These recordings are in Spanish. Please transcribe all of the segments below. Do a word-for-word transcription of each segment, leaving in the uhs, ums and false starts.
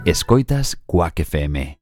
Escoitas Quack F M.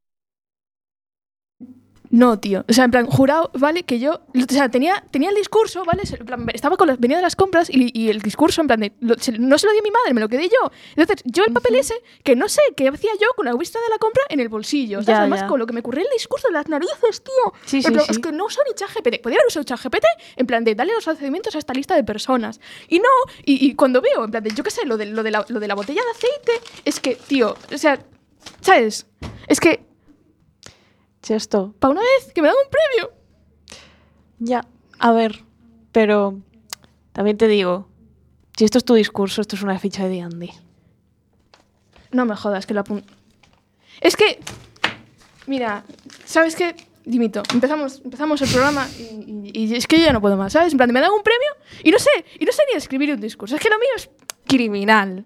No, tío. O sea, en plan, jurado, ¿vale? Que yo... O sea, tenía, tenía el discurso, ¿vale? En plan, estaba con las, venía de las compras y, y el discurso, en plan, de, lo, se, no se lo di a mi madre, me lo quedé yo. Entonces, yo el papel ese, que no sé qué hacía yo con la vista de la compra en el bolsillo. ¿Sabes? Ya, Además, ya. con lo que me ocurrió el discurso de las narices, tío. Sí, en sí, plan, sí. Es que no uso ni ChatGPT. Podría haber usado ChatGPT en plan de darle los procedimientos a esta lista de personas. Y no, y, y cuando veo, en plan de, yo qué sé, lo de, lo, de la, lo de la botella de aceite, es que, tío, o sea, ¿sabes? Es que... Chesto. Para una vez que me dan un premio. Ya, a ver, pero también te digo, si esto es tu discurso, esto es una ficha de D and D. No me jodas, que lo apunto. Es que, mira, ¿sabes qué? Dimito. Empezamos, empezamos el programa y, y, y es que yo ya no puedo más, ¿sabes? En plan, me dan un premio y no sé, y no sé ni escribir un discurso. Es que lo mío es criminal.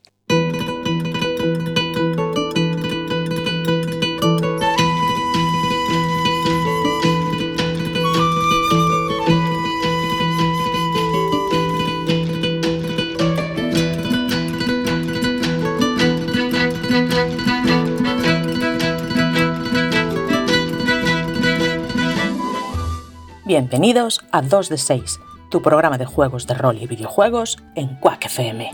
Bienvenidos a dos de seis, tu programa de juegos de rol y videojuegos en Quack F M.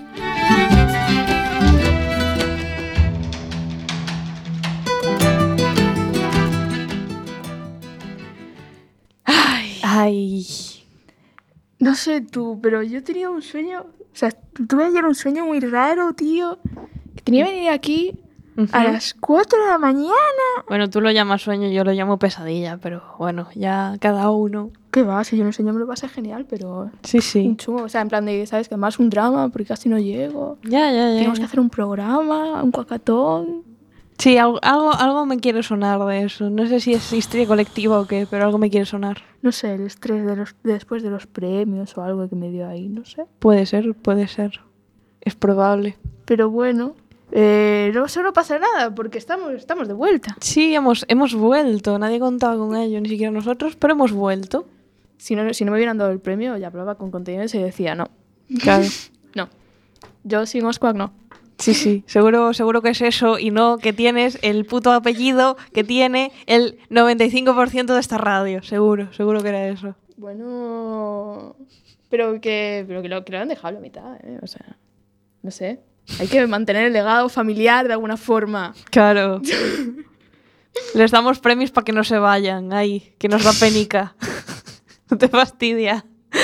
Ay, Ay, no sé tú, pero yo tenía un sueño, o sea, tuve ayer un sueño muy raro, tío. Que tenía que venir aquí a Ujú. las cuatro de la mañana. bueno, tú lo llamas sueño, yo lo llamo pesadilla, pero bueno, ya cada uno. ¿Qué va? Si yo no sueño me lo pasé genial, pero... Sí, sí. Un chungo, o sea, en plan de, ¿sabes? Que además un drama, porque casi no llego. Ya, ya, ya. Tenemos ya. que hacer un programa, un cuacatón. Sí, algo, algo, algo me quiere sonar de eso. No sé si es histeria colectiva o qué, pero algo me quiere sonar. No sé, el estrés de los, de después de los premios o algo que me dio ahí, no sé. Puede ser, puede ser. Es probable. Pero bueno, eh, no, eso no pasa nada, porque estamos, estamos de vuelta. Sí, hemos, hemos vuelto. Nadie contaba con ello, ni siquiera nosotros, pero hemos vuelto. Si no, si no me hubieran dado el premio, ya hablaba con contenidos y decía, no, Claro. no. Yo sin Osquac no. Sí, sí, seguro, seguro que es eso y no que tienes el puto apellido que tiene el noventa y cinco por ciento de esta radio. Seguro, seguro que era eso. Bueno, pero que, pero que, lo, que lo han dejado a la mitad, ¿eh? O sea, no sé. Hay que mantener el legado familiar de alguna forma. Claro. Les damos premios para que no se vayan. Ay, que nos da penica. No te fastidia.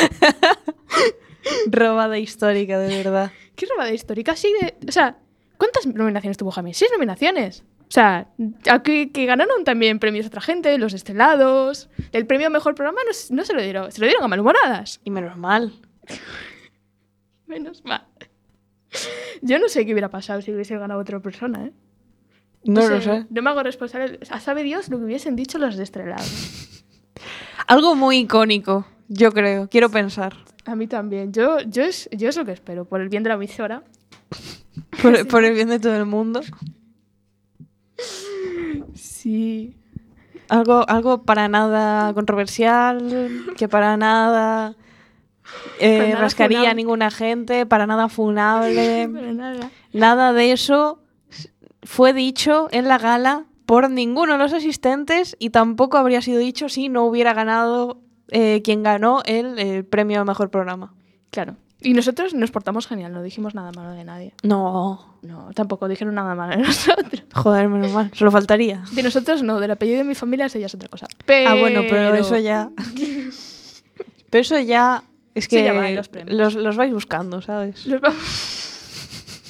Robada histórica, de verdad. ¿Qué robada histórica? Así de... O sea, ¿cuántas nominaciones tuvo Jaime? Seis nominaciones. O sea, que, que ganaron también premios a otra gente, los Estelados. El premio a Mejor Programa no, no se lo dieron, se lo dieron a Malhumoradas. Y menos mal. Menos mal. Yo no sé qué hubiera pasado si hubiese ganado otra persona, ¿eh? No lo sé. No me hago responsable. A sabe Dios lo que hubiesen dicho los de Estelados. Algo muy icónico, yo creo. Quiero pensar. A mí también. Yo, yo, es, yo es lo que espero, por el bien de la emisora. Por, por el bien de todo el mundo. Sí. Algo, algo para nada controversial, que para nada eh, Para nada rascaría funable. a ninguna gente, para nada funable. Pero nada. Nada de eso fue dicho en la gala por ninguno de los asistentes y tampoco habría sido dicho si no hubiera ganado eh, quien ganó el, el premio a Mejor Programa. Claro. Y nosotros nos portamos genial, no dijimos nada malo de nadie. No, No, tampoco dijeron nada malo de nosotros. joder, menos mal, solo faltaría. De nosotros no, del apellido de mi familia eso ya es otra cosa. Pero... Ah, bueno, pero eso ya... Pero eso ya... Es Se que llama en los premios. los, los vais buscando, ¿sabes? Los vamos...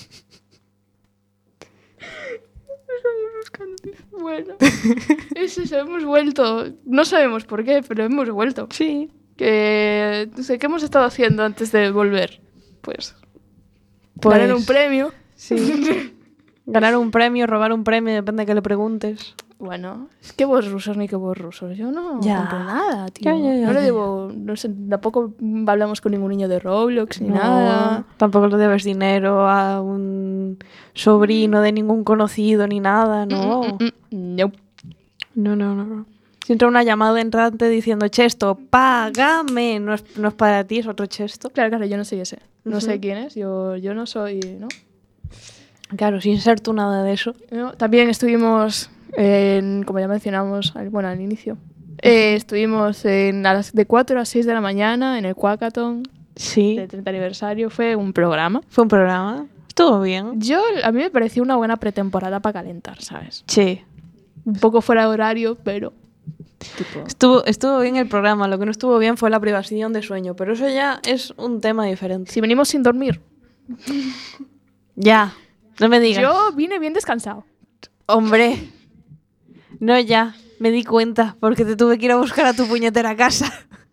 Los vamos buscando. Bueno, es eso, hemos vuelto. No sabemos por qué, pero hemos vuelto. Sí. Que no sé, ¿qué hemos estado haciendo antes de volver? Pues, Pues- ganar un premio. Sí. Ganar un premio, robar un premio, depende de que le preguntes. Bueno, es que vos rusos ni que vos rusos. Yo no Ya. compro nada, tío. Ya, ya, ya, no le ya. debo, no sé, tampoco hablamos con ningún niño de Roblox ni No, nada. tampoco le debes dinero a un sobrino de ningún conocido ni nada, no. Mm, mm, mm, no. No, no, no. no. Si entra una llamada entrante diciendo Chesto, págame, no es, no es para ti, es otro Chesto. Claro, claro, yo no soy ese. No Ujú. sé quién es, yo, yo no soy, ¿no? Claro, sin ser tú nada de eso. ¿no? También estuvimos, en, como ya mencionamos, al- bueno, al inicio, eh, estuvimos en, a las, de cuatro a seis de la mañana en el Quackathon Sí. del treinta aniversario. Fue un programa. Fue un programa. Estuvo bien. Yo, a mí me pareció una buena pretemporada para calentar, ¿sabes? Sí. Un poco fuera de horario, pero... tipo, Estuvo, estuvo bien el programa. Lo que no estuvo bien fue la privación de sueño. Pero eso ya es un tema diferente. si venimos sin dormir, Ya. No me digas. yo vine bien descansado. Hombre. No, ya. Me di cuenta. Porque te tuve que ir a buscar a tu puñetera casa.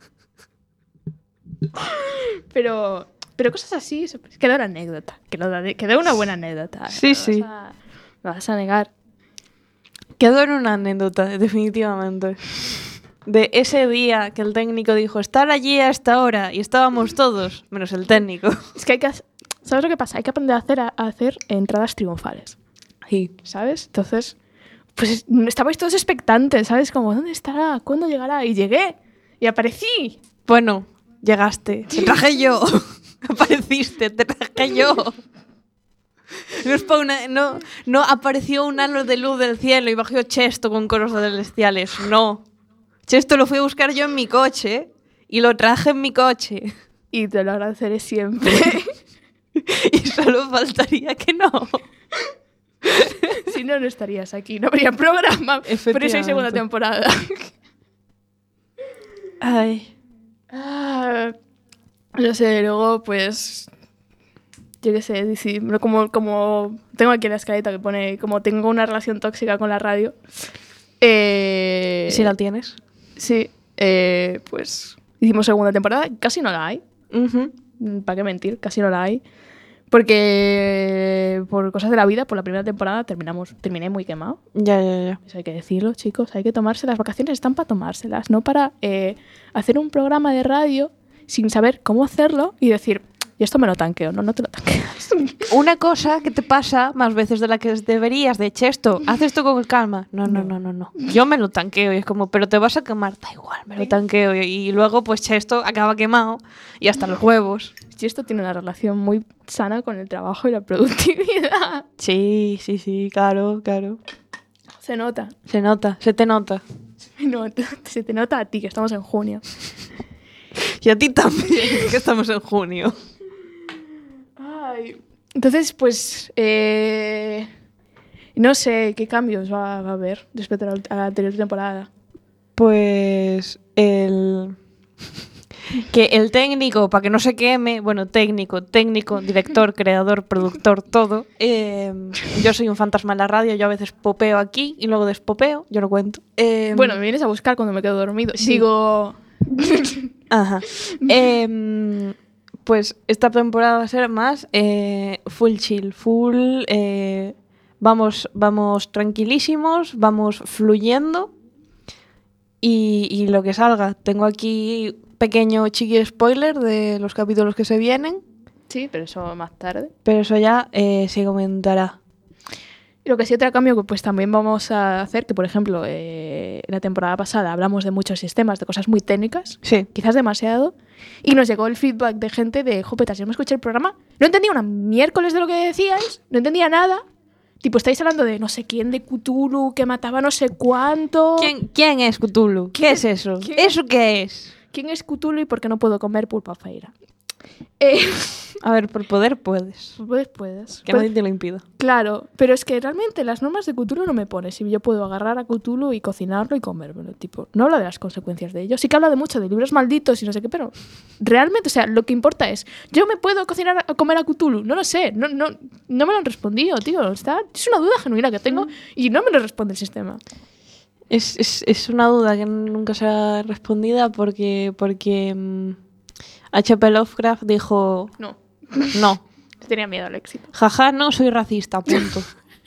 Pero, pero cosas así, eso- quedó una anécdota. Quedó, una- quedó una buena anécdota. Sí, ¿no? sí. Vas a, lo vas a negar. Quedó en una anécdota, definitivamente. De ese día que el técnico dijo estar allí a esta hora y estábamos todos, menos el técnico. Es que hay que... hac- ¿Sabes lo que pasa? Hay que aprender a hacer, a hacer entradas triunfales, Sí. ¿sabes? Entonces, pues estabais todos expectantes, ¿sabes? Como, ¿dónde estará? ¿Cuándo llegará? Y llegué. Y aparecí. Bueno, llegaste. Te traje yo. Apareciste, te traje yo. No, es pa una- no, no apareció un halo de luz del cielo y bajó Chesto con coros celestiales. No. Chesto lo fui a buscar yo en mi coche y lo traje en mi coche. Y te lo agradeceré siempre. Y solo faltaría que no. Si no, no estarías aquí. No habría programa. Por eso hay segunda Efectivamente. temporada. Ay. Ah, no sé, luego pues... Yo qué sé, decidí- como, como tengo aquí la escaleta que pone como tengo una relación tóxica con la radio. Eh, ¿Si la tienes? Sí, eh, pues hicimos segunda temporada. Casi no la hay. Ujú. ¿Para qué mentir? Casi no la hay. Porque por cosas de la vida, por la primera temporada terminamos, terminé muy quemado. Ya, ya, ya. Eso hay que decirlo, chicos. Hay que tomarse las vacaciones, están para tomárselas, no para eh, hacer un programa de radio sin saber cómo hacerlo y decir, y esto me lo tanqueo. No, no te lo tanqueas. Una cosa que te pasa más veces de la que deberías, de Chesto, haz esto con calma. No, no, no, no, no. Yo me lo tanqueo y es como, pero te vas a quemar, da igual, me lo tanqueo. Y, y luego, pues Chesto acaba quemado y hasta los huevos. Y esto tiene una relación muy sana con el trabajo y la productividad. Sí, sí, sí, claro, claro. Se nota. Se nota, se te nota. Se nota. Se te nota a ti, que estamos en junio. Y a ti también, que estamos en junio. Ay. Entonces, pues, eh, no sé qué cambios va, va a haber respecto a la, a la anterior temporada. Pues el... Que el técnico, para que no se queme, bueno, técnico, técnico, director, creador, productor, todo. eh, yo soy un fantasma en la radio, yo a veces popeo aquí y luego despopeo, yo lo cuento. Eh, Bueno, me vienes a buscar cuando me quedo dormido. Sí. Digo, Ajá. Em, pues esta temporada va a ser más eh, full chill, full... eh, vamos, vamos tranquilísimos, vamos fluyendo y, y lo que salga. Tengo aquí pequeño chiqui spoiler de los capítulos que se vienen, sí, pero eso más tarde. pero eso ya eh, se comentará. Y lo que sí, otro cambio que pues también vamos a hacer, que por ejemplo, eh, la temporada pasada hablamos de muchos sistemas, de cosas muy técnicas, Sí. quizás demasiado, y nos llegó el feedback de gente de, jopetas, yo me escuché el programa, no entendía una miércoles de lo que decíais, no entendía nada, tipo, estáis hablando de no sé quién de Cthulhu, que mataba no sé cuánto... ¿Quién, quién es Cthulhu? ¿Qué es eso? ¿Quién? ¿Eso qué es? ¿Quién es Cthulhu y por qué no puedo comer pulpa feira? Eh, A ver, por poder puedes. pues puedes. Que Pues- nadie te lo impida. Claro, pero es que realmente las normas de Cthulhu no me pone si yo puedo agarrar a Cthulhu y cocinarlo y comérmelo. Tipo, no habla de las consecuencias de ello. Sí que habla de mucho de libros malditos y no sé qué, pero realmente, o sea, lo que importa es, ¿yo me puedo cocinar a comer a Cthulhu? No lo sé, no, no, no me lo han respondido, tío. Está, es una duda genuina que tengo y no me lo responde el sistema. Es, es, es una duda que nunca será respondida porque, porque mm, H P Lovecraft dijo, No, no, tenía miedo al éxito. jaja, no soy racista, punto.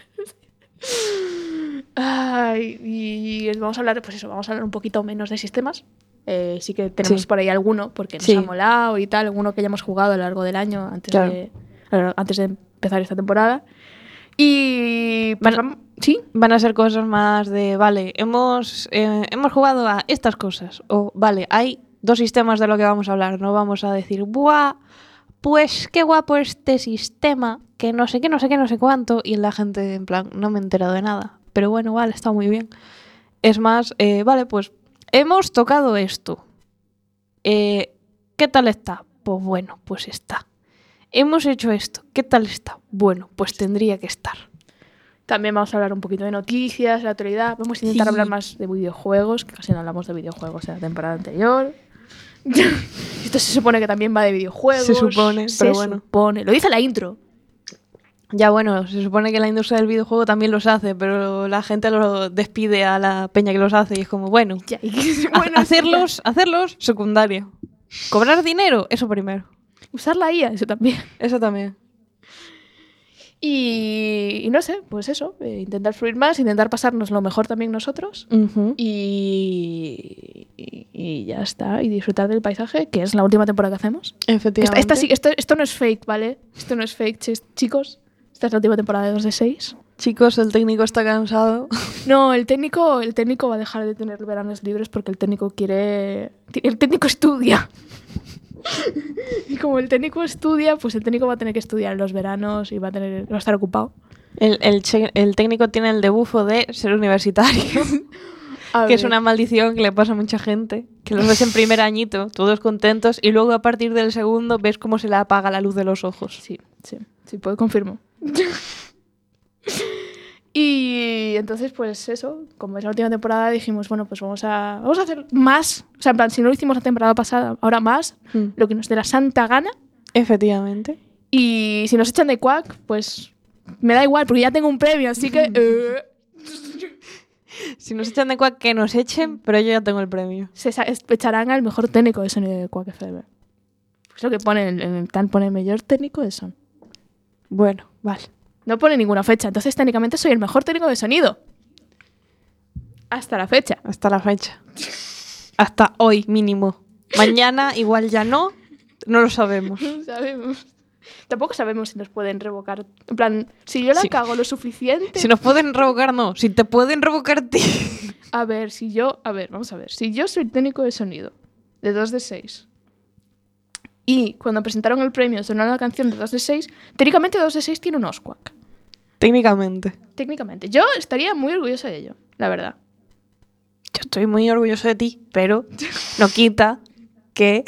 Ay, y vamos a hablar, pues eso, vamos a hablar un poquito menos de sistemas. Eh, sí que tenemos Sí. por ahí alguno, porque nos Sí. ha molado y tal, alguno que ya hemos jugado a lo largo del año antes, Claro. de, antes de empezar esta temporada. Y pues, Bueno, vam- sí, Van a ser cosas más de, vale, hemos, eh, hemos jugado a estas cosas. O, vale, hay dos sistemas de lo que vamos a hablar. No vamos a decir, ¡buah! pues qué guapo este sistema, que no sé qué, no sé qué, no sé cuánto, y la gente en plan, no me he enterado de nada, pero bueno, vale, está muy bien. Es más, eh, vale, pues hemos tocado esto. Eh, ¿Qué tal está? Pues bueno, pues está. Hemos hecho esto. ¿Qué tal está? Bueno, pues tendría que estar. También vamos a hablar un poquito de noticias, de la actualidad. Vamos a intentar Sí. hablar más de videojuegos, que casi no hablamos de videojuegos en la temporada anterior. Esto se supone que también va de videojuegos. Se supone, se pero bueno. supone. Lo dice la intro. Ya bueno, se supone que la industria del videojuego también los hace, pero la gente lo despide a la peña que los hace y es como, bueno, Ya, y que- ha- bueno, hacerlos, hacerlos, secundario. Cobrar dinero, eso primero. usar la I A, eso también. Eso también. Y, y no sé, pues eso, eh, intentar fluir más, intentar pasarnos lo mejor también nosotros. Ujú. Y, y, y ya está, y disfrutar del paisaje, que es la última temporada que hacemos. Esta, Efectivamente. esta sí- esto, esto no es fake, ¿vale? Esto no es fake, chis- chicos. Esta es la última temporada de dos de seis. Chicos, el técnico está cansado. No, el técnico, el técnico va a dejar de tener veranos libres porque el técnico quiere... El técnico estudia. Y como el técnico estudia, pues el técnico va a tener que estudiar en los veranos y va a, tener, va a estar ocupado. El, el, che- el técnico tiene el debufo de ser universitario, A que es ver. una maldición que le pasa a mucha gente. Que los ves en primer añito, todos contentos, y luego a partir del segundo ves cómo se le apaga la luz de los ojos. Sí, sí, sí, puedo, confirmo. Y entonces, pues eso, como es la última temporada, dijimos, bueno, pues vamos a, vamos a hacer más. O sea, en plan, si no lo hicimos la temporada pasada, ahora más, Mm. lo que nos dé la santa gana. Efectivamente. Y si nos echan de Quack, pues me da igual, porque ya tengo un premio, así que... eh, Si nos echan de Quack, que nos echen, pero yo ya tengo el premio. se sa- es- echarán al mejor técnico de sonido de Quack F M. Pues lo que pone en en el tan pone mejor técnico de son. Bueno, vale. No pone ninguna fecha, entonces técnicamente soy el mejor técnico de sonido. Hasta la fecha. Hasta la fecha. Hasta hoy, mínimo. Mañana igual ya no, no lo sabemos. No sabemos. Tampoco sabemos si nos pueden revocar. En plan, si yo la Sí. cago lo suficiente... Si nos pueden revocar, no. Si te pueden revocar, ti. A ver, si yo... A ver, vamos a ver. Si yo soy técnico de sonido de dos de seis y cuando presentaron el premio sonaron la canción de dos de seis, técnicamente dos de seis tiene un Oscar. Técnicamente. Técnicamente. Yo estaría muy orgullosa de ello, la verdad. Yo estoy muy orgulloso de ti, pero no quita que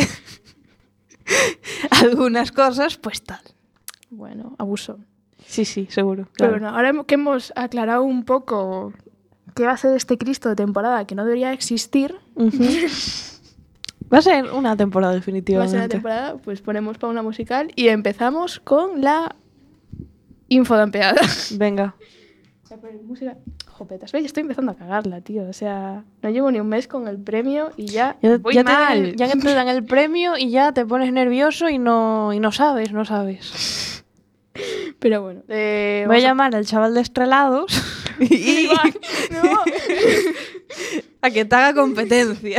algunas cosas, pues tal. Bueno, abuso. Sí, sí, seguro. Pero claro. bueno, ahora que hemos aclarado un poco qué va a ser este Cristo de temporada que no debería existir, Ujú. Va a ser una temporada va a definitivamente. ser la temporada, pues ponemos para una musical y empezamos con la info de ampeada. Venga. Música. Jopetas, ¿ves? Estoy empezando a cagarla, tío. O sea, no llevo ni un mes con el premio y ya, Ya, voy ya te mal. dan, ya que te dan el premio y ya te pones nervioso y no, y no sabes, no sabes. Pero bueno, eh, Voy a vamos a- llamar al chaval de Estrelados y No. a que te haga competencia.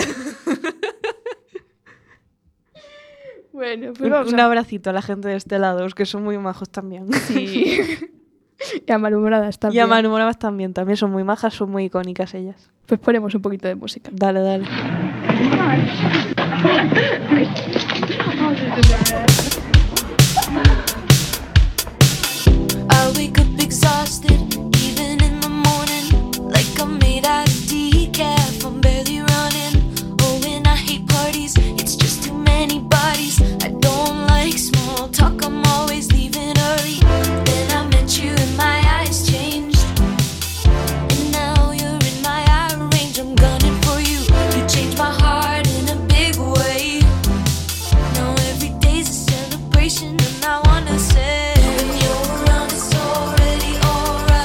Bueno, pues Un, vamos un a... abracito a la gente de Estelados, que son muy majos también. Sí. Y a malhumoradas Y también. a Manu Moravas también, también son muy majas, son muy icónicas ellas. Pues ponemos un poquito de música. Dale, dale. I wake up exhausted, even in the morning, like I'm made out of decaf. I'm barely running. Oh, and I hate parties, it's just too many bodies. I don't like small talk, I'm always leaving early. Then I met you and my eyes changed, and now you're in my eye range. I'm gunning for you, you changed my heart in a big way. Now every day's a celebration, and I wanna say when you're around it's already alright.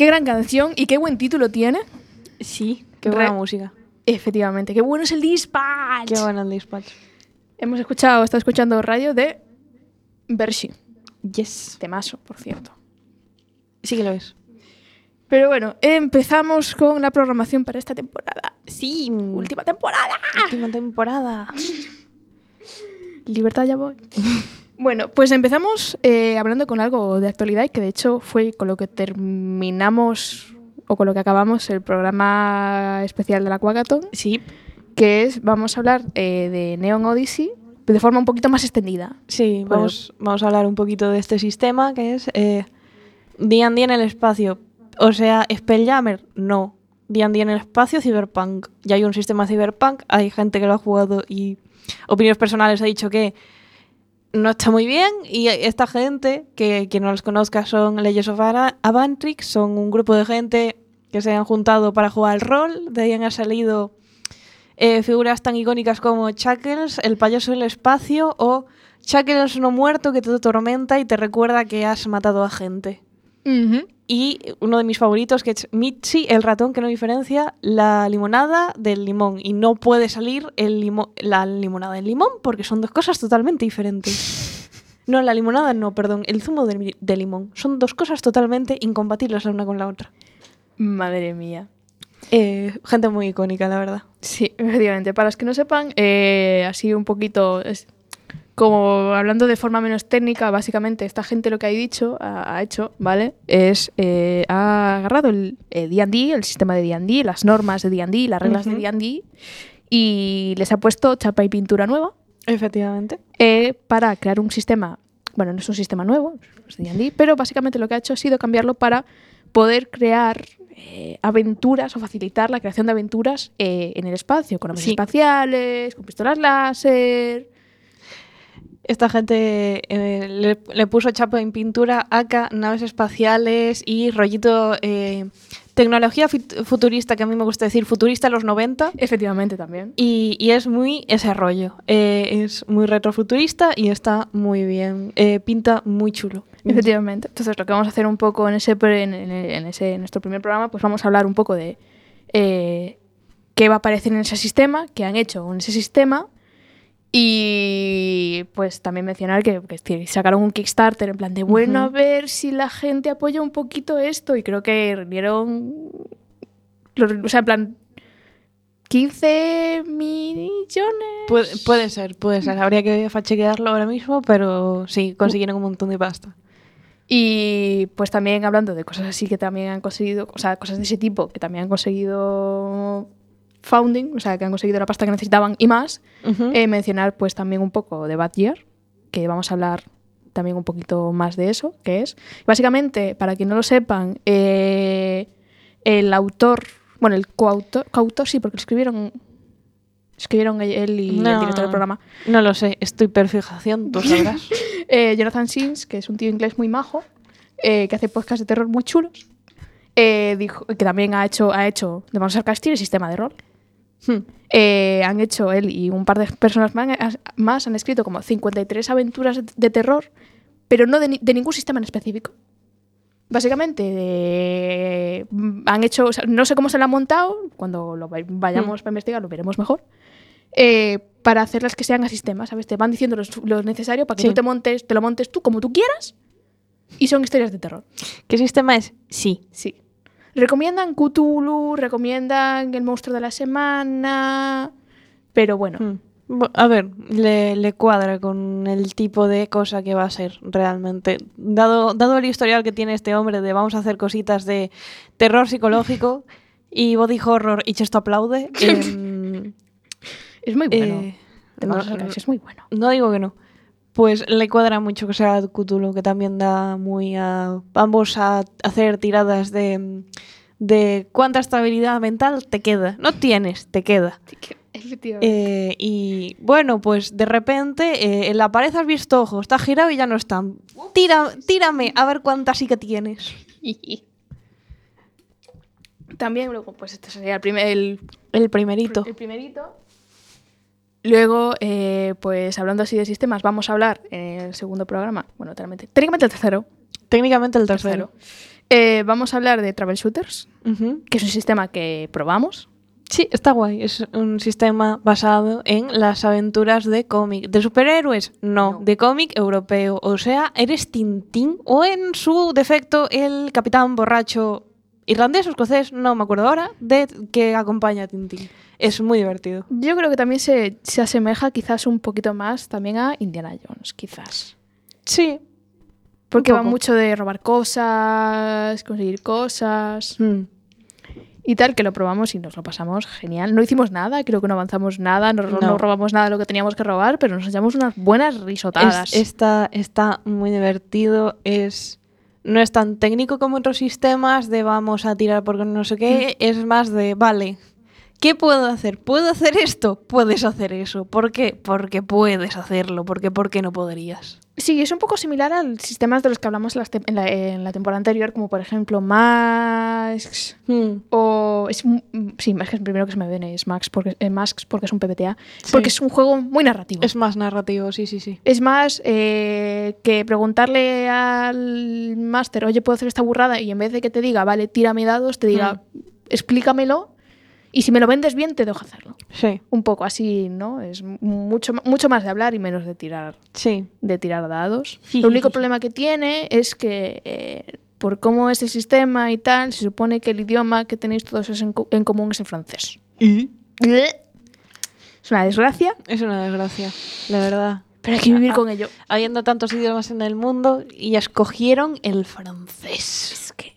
qué gran canción y qué buen título tiene. Sí, qué buena Re- música. Efectivamente, qué bueno es el Dispatch. Qué bueno el dispatch. Hemos escuchado, está escuchando radio de Bershi. Yes. Temazo, por cierto. Sí que lo es. Pero bueno, empezamos con la programación para esta temporada. Sí. Última temporada. Última temporada. Libertad, ya voy. Bueno, pues empezamos eh, hablando con algo de actualidad y que de hecho fue con lo que terminamos o con lo que acabamos el programa especial de la Quackathon, Sí. que es, vamos a hablar eh, de Neon Odyssey de forma un poquito más extendida. Sí, Bueno. vamos, vamos a hablar un poquito de este sistema que es eh, D and D en el espacio. O sea, Spelljammer, no. D and D en el espacio, Cyberpunk. Ya hay un sistema Cyberpunk, hay gente que lo ha jugado y opiniones personales ha dicho que no está muy bien. Y esta gente, que quien no los conozca son Legends of Ara- Avantrix, son un grupo de gente que se han juntado para jugar al rol. De ahí han salido eh, figuras tan icónicas como Chuckles, el payaso del espacio, o Chuckles no muerto que te atormenta y te recuerda que has matado a gente. Y uno de mis favoritos, que es Mitzi, el ratón que no diferencia la limonada del limón. Y no puede salir el limo- la limonada del limón porque son dos cosas totalmente diferentes. No, la limonada no, perdón, el zumo de, mi- de limón. Son dos cosas totalmente incompatibles la una con la otra. Madre mía. Eh, gente muy icónica, la verdad. Sí, efectivamente. Para los que no sepan, eh, así un poquito, es, como hablando de forma menos técnica, básicamente esta gente lo que ha dicho, ha, ha hecho, ¿vale? Es, eh, ha agarrado el eh, D and D, el sistema de D and D, las normas de D and D, las reglas Ujú. de D and D, y les ha puesto chapa y pintura nueva Efectivamente. eh, para crear un sistema, bueno, no es un sistema nuevo, es D and D, pero básicamente lo que ha hecho ha sido cambiarlo para poder crear eh, aventuras o facilitar la creación de aventuras eh, en el espacio, con naves Sí. espaciales, con pistolas láser. Esta gente eh, le, le puso chapa en pintura, acá, naves espaciales y rollito eh, tecnología fit- futurista, que a mí me gusta decir futurista de los noventa. Efectivamente, también. Y, y es muy ese rollo. Eh, es muy retrofuturista y está muy bien. Eh, pinta muy chulo. Efectivamente. Entonces, lo que vamos a hacer un poco en ese, pre- en, en- en ese en nuestro primer programa, pues vamos a hablar un poco de eh, qué va a aparecer en ese sistema, qué han hecho en ese sistema. Y pues también mencionar que, que sacaron un Kickstarter en plan de, bueno, Ujú. a ver si la gente apoya un poquito esto. Y creo que rindieron, lo- o sea, en plan, quince millones. Puede, puede ser, puede ser. Habría que fachequearlo ahora mismo, pero sí, consiguieron un montón de pasta. Y pues también hablando de cosas así que también han conseguido, o sea, cosas de ese tipo que también han conseguido founding, o sea, que han conseguido la pasta que necesitaban y más, Ujú. eh, mencionar pues también un poco de Bad Year, que vamos a hablar también un poquito más de eso, que es, básicamente, para quien no lo sepan, eh, el autor, bueno, el coautor, coautor sí, porque lo escribieron, escribieron él y No. el director del programa, No lo sé, estoy perfección, tú sabrás. eh, Jonathan Sims, que es un tío inglés muy majo, eh, que hace podcasts de terror muy chulos, eh, dijo, que también ha hecho, ha hecho de Monster Castillo el sistema de rol. Hmm. Eh, han hecho él y un par de personas man- más han escrito como cincuenta y tres aventuras de, de terror, pero no de, ni- de ningún sistema en específico. Básicamente de- han hecho, o sea, no sé cómo se lo han montado, cuando lo vay- vayamos Hmm. para investigar lo veremos mejor, eh, para hacerlas que sean a sistemas, ¿sabes? Te van diciendo los- lo, necesario para que Sí. tú te montes, te lo montes tú como tú quieras y son historias de terror. ¿Qué sistema es? Sí. Sí. Recomiendan Cthulhu, recomiendan El monstruo de la semana, pero bueno, Hmm. Bu- A ver, le, le cuadra con el tipo de cosa que va a ser realmente. Dado, dado el historial que tiene este hombre de vamos a hacer cositas de terror psicológico y body horror y esto aplaude, em, es muy bueno. eh, Te no, vamos a sacar, es muy bueno. no digo que no. Pues le cuadra mucho que sea Cthulhu, que también da muy a... Vamos a hacer tiradas de, de cuánta estabilidad mental te queda. No tienes, te queda. Efectivamente. Eh, y bueno, pues de repente eh, en la pared has visto ojos, está girado y ya no están. Tira, tírame a ver cuántas sí que tienes. También luego, pues este sería el, primer, el, El primerito. el primerito. Luego, eh, pues hablando así de sistemas, vamos a hablar en el segundo programa, bueno, técnicamente, técnicamente el tercero, Técnicamente el tercero. tercero, Eh, vamos a hablar de Travel Shooters, Ujú. que es un sistema que probamos. Sí, está guay. Es un sistema basado en las aventuras de cómic. ¿De superhéroes? No, No. de cómic europeo. O sea, eres Tintín o en su defecto el capitán borracho irlandés o escocés, no me acuerdo ahora, de que acompaña a Tintín. Es muy divertido. Yo creo que también se, se asemeja quizás un poquito más también a Indiana Jones, quizás. Sí. Porque Un va poco. mucho de robar cosas, conseguir cosas Mm. y tal, que lo probamos y nos lo pasamos genial. No hicimos nada, creo que no avanzamos nada, no, no. No. robamos nada de lo que teníamos que robar, pero nos echamos unas buenas risotadas. Es- está, está muy divertido. Es, no es tan técnico como otros sistemas de vamos a tirar porque no sé qué. Es más de, vale, ¿qué puedo hacer? ¿Puedo hacer esto? Puedes hacer eso. ¿Por qué? Porque puedes hacerlo. Porque ¿por qué no podrías? Sí, es un poco similar a los sistemas de los que hablamos en, las te- en la, en la temporada anterior, como por ejemplo Masks Mm. o... Es, un- sí, es que el primero que se me viene es Max porque, eh, Masks porque es un P P T A, Sí. porque es un juego muy narrativo. Es más narrativo, sí, sí, sí. Es más eh, que preguntarle al máster, oye, ¿puedo hacer esta burrada? Y en vez de que te diga, vale, tírame dados, te diga, explícamelo y si me lo vendes bien, te dejo hacerlo. Sí, Un poco así, ¿no? Es mucho, mucho más de hablar y menos de tirar, sí. de tirar dados. Sí, Lo sí, único sí, sí. problema que tiene es que eh, por cómo es el sistema y tal, se supone que el idioma que tenéis todos es en, co- en común es el francés. ¿Y? Es una desgracia, Es una desgracia, la verdad. pero hay que vivir con ello. Habiendo tantos idiomas en el mundo y escogieron el francés. Es que...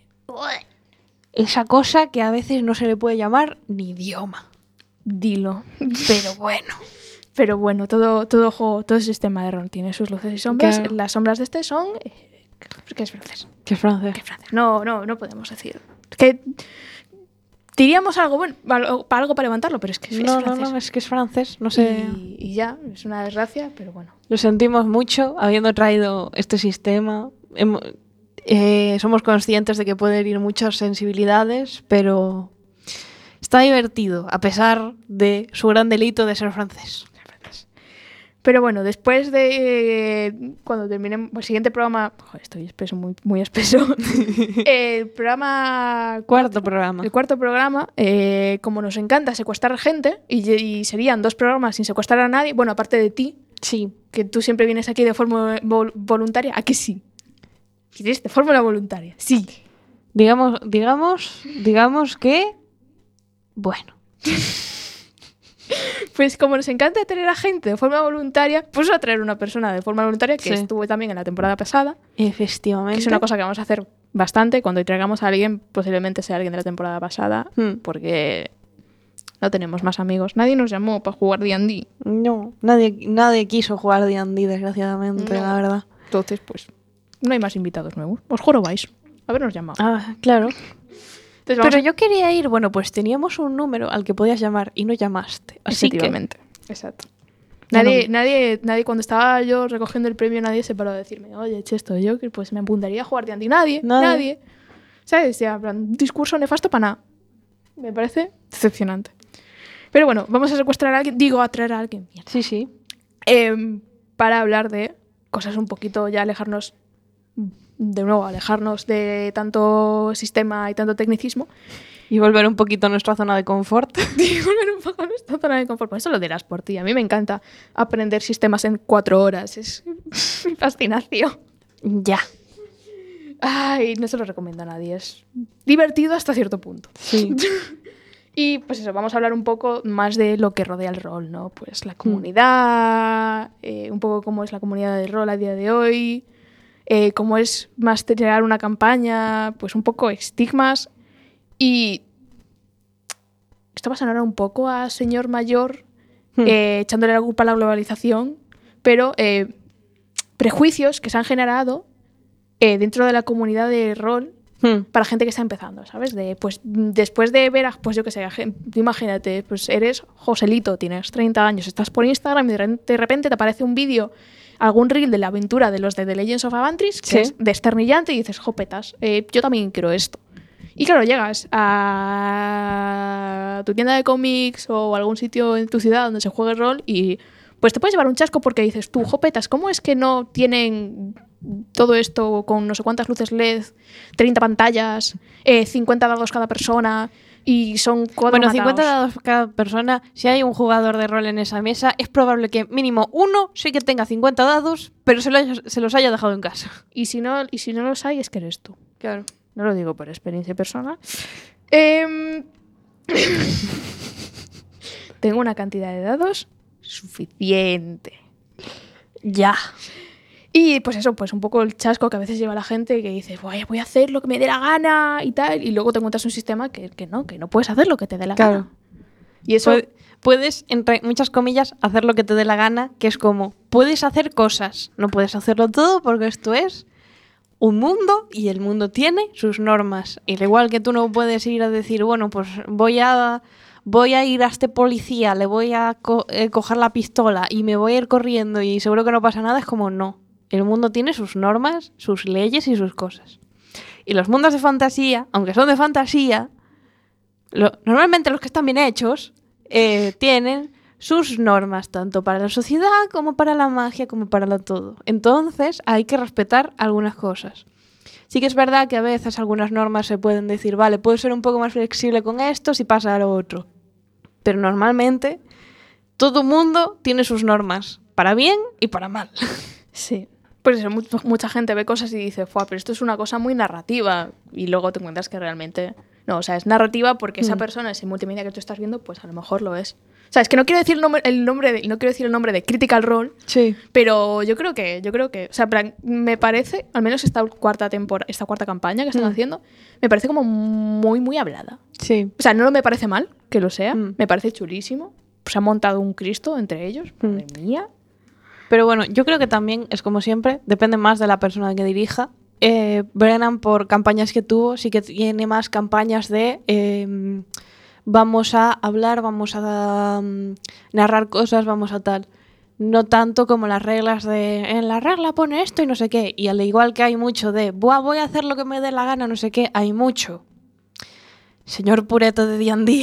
Esa cosa que a veces no se le puede llamar ni idioma. Dilo. Pero bueno. Pero bueno, todo, todo juego, todo sistema de rol tiene sus luces y sombras. Claro. Las sombras de este son... eh, que es francés. ¿Qué francés? Que es francés. No, no, no podemos decir. Que diríamos algo bueno, algo, para algo para levantarlo, pero es que es, No, es no, francés. no, es que es francés. No sé. Y, y ya, es una desgracia, pero bueno. Lo sentimos mucho habiendo traído este sistema. Hemo- eh, somos conscientes de que puede herir muchas sensibilidades, pero está divertido, a pesar de su gran delito de ser francés. Pero bueno, después de eh, cuando terminemos el siguiente programa, joder, estoy espeso, muy, muy espeso. El programa Cuarto programa. El cuarto programa, eh, como nos encanta secuestrar gente, y, y serían dos programas sin secuestrar a nadie, bueno, aparte de ti, Sí. que tú siempre vienes aquí de forma vol- voluntaria, ¿a que sí? ¿Quieres de forma voluntaria? Sí. Digamos, digamos, digamos que... Bueno. Pues como nos encanta tener a gente de forma voluntaria, pues a traer una persona de forma voluntaria que Sí. estuvo también en la temporada pasada, Efectivamente. que es una cosa que vamos a hacer bastante. Cuando traigamos a alguien, posiblemente sea alguien de la temporada pasada, Hmm. porque no tenemos más amigos. Nadie nos llamó para jugar D and D. No, nadie, nadie quiso jugar D and D, desgraciadamente, No. la verdad. Entonces, pues, no hay más invitados nuevos. Os jorobáis. Habernos llamado. Ah, claro. Entonces, vamos Pero yo quería ir, bueno, pues teníamos un número al que podías llamar y no llamaste. a... Así que... Efectivamente. Exacto. Ya Nadie, no- nadie, nadie, cuando estaba yo recogiendo el premio, nadie se paró a decirme, oye, Chesto, yo que pues me apuntaría a jugar D and D. Nadie, Nadie. nadie. ¿Sabes? Ya, en plan, un discurso nefasto para nada. Me parece decepcionante. Pero bueno, vamos a secuestrar a alguien, digo, a traer a alguien, mierda, Sí, sí. em, para hablar de cosas un poquito, ya alejarnos, de nuevo, alejarnos de tanto sistema y tanto tecnicismo Y volver un poquito a nuestra zona de confort. y volver un poco a nuestra zona de confort. Pues eso lo dirás por ti. A mí me encanta aprender sistemas en cuatro horas. Es mi fascinación. Ya. Ay, no se lo recomiendo a nadie. Es divertido hasta cierto punto. Sí. Y pues eso, vamos a hablar un poco más de lo que rodea el rol, ¿no? Pues la comunidad, eh, un poco cómo es la comunidad del rol a día de hoy, eh, cómo es masterear una campaña, pues un poco estigmas. Y esto va a sonar un poco a señor mayor Hmm. eh, echándole la culpa a la globalización, pero eh, prejuicios que se han generado eh, dentro de la comunidad de rol Hmm. para gente que está empezando, ¿sabes? De, pues después de ver, a, pues yo qué sé, a gen- imagínate, pues eres Joselito, tienes treinta años, estás por Instagram y de re- de repente te aparece un vídeo, algún reel de la aventura de los de The Legends of Avantris, que Sí. es desternillante y dices, jopetas, eh, yo también quiero esto. Y claro, llegas a tu tienda de cómics o algún sitio en tu ciudad donde se juegue rol y pues te puedes llevar un chasco porque dices tú, jopetas, ¿cómo es que no tienen todo esto con no sé cuántas luces L E D, treinta pantallas, eh, cincuenta dados cada persona y son cuatro Bueno, mataos. cincuenta dados cada persona. Si hay un jugador de rol en esa mesa, es probable que mínimo uno sí que tenga cincuenta dados, pero se, lo haya- se los haya dejado en casa. Y si no, y si no los hay, es que eres tú. Claro. No lo digo por experiencia personal. Em, Tengo una cantidad de dados suficiente. Ya. Y pues eso, pues un poco el chasco que a veces lleva la gente que dice, voy, voy a hacer lo que me dé la gana y tal, y luego te encuentras un sistema que, que no, que no puedes hacer lo que te dé la Claro. gana. Y eso, Pu- Puedes, entre muchas comillas, hacer lo que te dé la gana, que es como, puedes hacer cosas, no puedes hacerlo todo porque esto es un mundo y el mundo tiene sus normas. Y al igual que tú no puedes ir a decir, bueno, pues voy a, voy a ir a este policía, le voy a co- eh, coger la pistola y me voy a ir corriendo y seguro que no pasa nada, es como no. El mundo tiene sus normas, sus leyes y sus cosas. Y los mundos de fantasía, aunque son de fantasía, lo- normalmente los que están bien hechos eh, tienen sus normas, tanto para la sociedad como para la magia, como para lo todo. Entonces hay que respetar algunas cosas. Sí que es verdad que a veces algunas normas se pueden decir, vale, puedo ser un poco más flexible con esto si pasa a lo otro. Pero normalmente todo mundo tiene sus normas, para bien y para mal. sí. Pues eso, mu- mucha gente ve cosas y dice, Fua, pero esto es una cosa muy narrativa. Y luego te encuentras que realmente no, o sea, es narrativa porque esa Mm. persona, ese multimedia que tú estás viendo, pues a lo mejor lo es. O sea, es que no quiero decir el nombre, el nombre de, no quiero decir el nombre de Critical Role, Sí. pero yo creo que, yo creo que, o sea, en plan, me parece, al menos esta cuarta temporada, esta cuarta campaña que están Mm. haciendo, me parece como muy, muy hablada. Sí. O sea, no me parece mal que lo sea, Mm. me parece chulísimo. Se ha montado un Cristo entre ellos, Mm. madre mía. Pero bueno, yo creo que también es como siempre, depende más de la persona que dirija. Eh, Brennan, por campañas que tuvo, sí que tiene más campañas de eh, vamos a hablar, vamos a um, narrar cosas, vamos a tal. No tanto como las reglas de en la regla pone esto y no sé qué. Y al igual que hay mucho de Buah, voy a hacer lo que me dé la gana, no sé qué, hay mucho. Señor Pureto de D and D,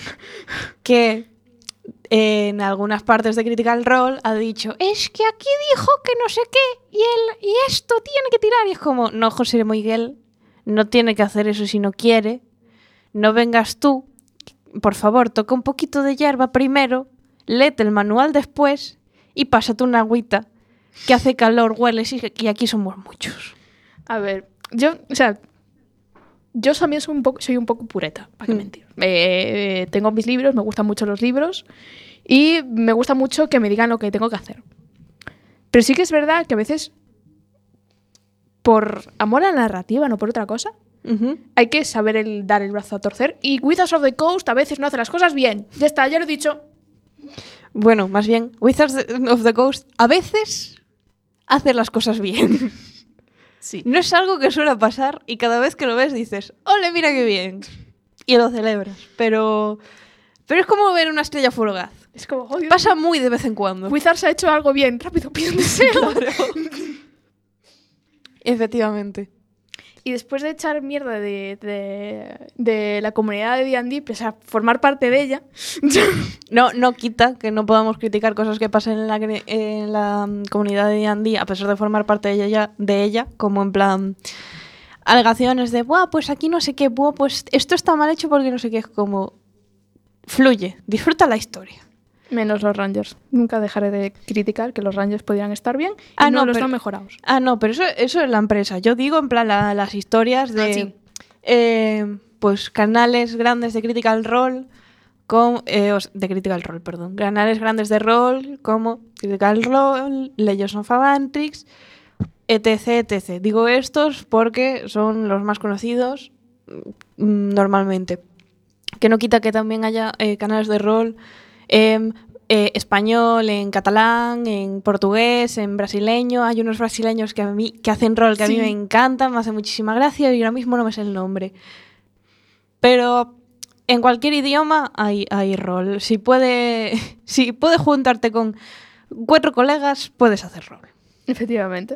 que en algunas partes de Critical Role ha dicho, es que aquí dijo que no sé qué y, él, y esto tiene que tirar. Y es como, no, José Miguel, no tiene que hacer eso si no quiere. No vengas tú, por favor, toca un poquito de hierba primero, léete el manual después y pásate una agüita, que hace calor, hueles y, y aquí somos muchos. A ver, yo, o sea, yo también soy un poco, soy un poco pureta, para qué Mm. mentir. Eh, tengo mis libros, me gustan mucho los libros y me gusta mucho que me digan lo que tengo que hacer. Pero sí que es verdad que a veces, por amor a la narrativa, no por otra cosa, Ujú. hay que saber el, dar el brazo a torcer. Y Wizards of the Coast a veces no hace las cosas bien. Ya está, ya lo he dicho. Bueno, más bien, Wizards of the Coast a veces hace las cosas bien. Sí. No es algo que suele pasar y cada vez que lo ves dices, ¡ole, mira qué bien! Y lo celebras. Pero, pero es como ver una estrella fugaz. Es como, joder, Pasa muy de vez en cuando. Wizards ha hecho algo bien. Rápido, piden deseo. Efectivamente. Y después de echar mierda de, de, de la comunidad de D and D, pues a formar parte de ella, No, no quita que no podamos criticar cosas que pasen en la, cre- en la mm, comunidad de D and D a pesar de formar parte de ella, de ella, como en plan alegaciones de, buah, pues aquí no sé qué, buah, pues esto está mal hecho porque no sé qué, es como fluye, disfruta la historia. menos los Rangers. Nunca dejaré de criticar que los Rangers podrían estar bien y Ah, no, no, los pero- están mejorados. Ah, no, pero eso, eso es la empresa. Yo digo en plan la- las historias de Ah, sí. eh, pues canales grandes de Critical Role con, eh, os- de Critical Role, perdón. Canales grandes de rol como Critical Role, Legends of Avantrix, etc, etcétera. Digo estos porque son los más conocidos mm, normalmente. Que no quita que también haya eh, canales de rol en eh, español, en catalán, en portugués, en brasileño. Hay unos brasileños que, a mí, que hacen rol que a mí Sí. me encantan, me hace muchísima gracia y ahora mismo no me sé el nombre. Pero en cualquier idioma hay, hay rol. Si puede, si puedes juntarte con cuatro colegas, puedes hacer rol. Efectivamente.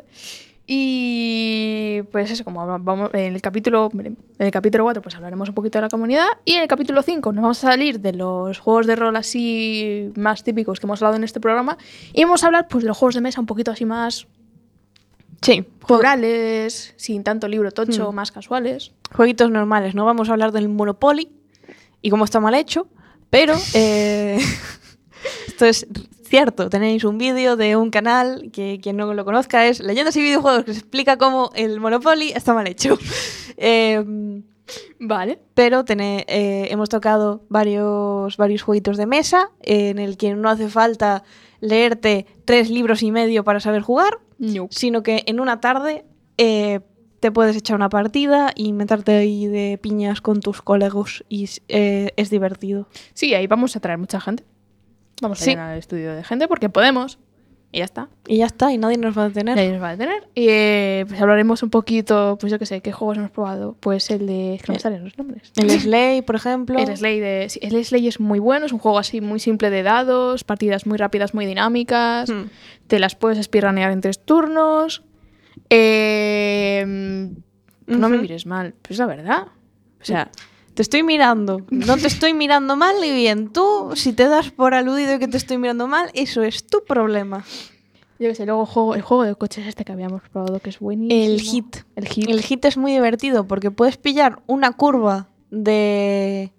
Y pues eso, como vamos en el capítulo en el capítulo cuatro pues hablaremos un poquito de la comunidad y en el capítulo cinco nos vamos a salir de los juegos de rol así más típicos que hemos hablado en este programa y vamos a hablar pues de los juegos de mesa un poquito así más Sí, jue- plurales, sin tanto libro tocho, Mm. más casuales. jueguitos normales. No vamos a hablar del Monopoly y cómo está mal hecho, pero eh, esto es cierto. Tenéis un vídeo de un canal que quien no lo conozca es Leyendas y Videojuegos, que os explica cómo el Monopoly está mal hecho. Eh, Vale. pero tené- eh, hemos tocado varios, varios jueguitos de mesa eh, en el que no hace falta leerte tres libros y medio para saber jugar, No. sino que en una tarde eh, te puedes echar una partida y meterte ahí de piñas con tus colegas y eh, es divertido. Sí, ahí vamos a traer mucha gente. Vamos a Sí. llenar el estudio de gente porque podemos. Y ya está. Y ya está, y nadie nos va a detener. Nadie nos va a detener. Y eh, pues hablaremos un poquito, pues yo qué sé, ¿qué juegos hemos probado? Pues el de... Es que no me salen los nombres. El Slay, por ejemplo. El Slay, de, sí, el Slay es muy bueno, es un juego así muy simple de dados, partidas muy rápidas, muy dinámicas, Hmm. te las puedes speedrunear en tres turnos. Eh, No me Ujú. mires mal, pues es la verdad. O sea, Te estoy mirando. No te estoy mirando mal ni bien. Tú, si te das por aludido que te estoy mirando mal, eso es tu problema. yo qué sé, luego juego, el juego de coches este que habíamos probado, que es buenísimo. El Hit. El Hit. El hit es muy divertido porque puedes pillar una curva de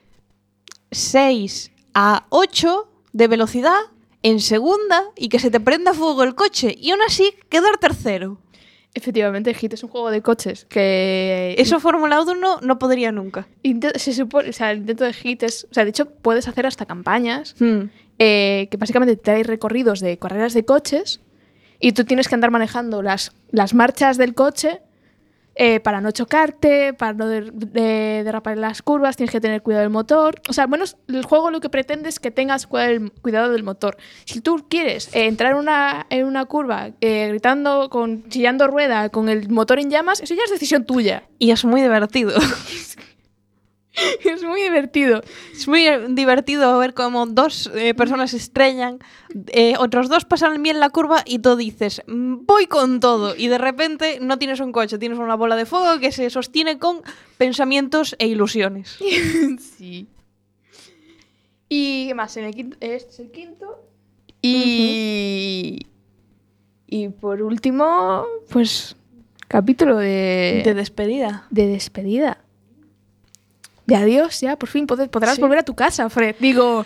seis a ocho de velocidad en segunda y que se te prenda fuego el coche y aún así quedar tercero. Efectivamente, el Hit es un juego de coches que... Eso Fórmula uno no podría nunca. Inte- se supone, o sea, el intento de Hit es... O sea, de hecho, puedes hacer hasta campañas Hmm. eh, que básicamente te hay recorridos de carreras de coches y tú tienes que andar manejando las, las marchas del coche eh, para no chocarte, para no der- de- derrapar en las curvas, tienes que tener cuidado del motor. O sea, bueno, el juego lo que pretende es que tengas cuidado del, cuidado del motor. Si tú quieres eh, entrar en una, en una curva eh, gritando, con, chillando rueda, con el motor en llamas, eso ya es decisión tuya. Y es muy divertido. Es muy divertido. Es muy divertido ver cómo dos eh, personas se estrellan, eh, otros dos pasan bien la curva y tú dices, "Mm, voy con todo". Y de repente no tienes un coche, tienes una bola de fuego que se sostiene con pensamientos e ilusiones. Sí. Y qué más, en el quinto, este es el quinto. Y y por último, pues capítulo de De despedida. de despedida. De adiós, ya, por fin pod- podrás Sí. volver a tu casa, Fred. Digo,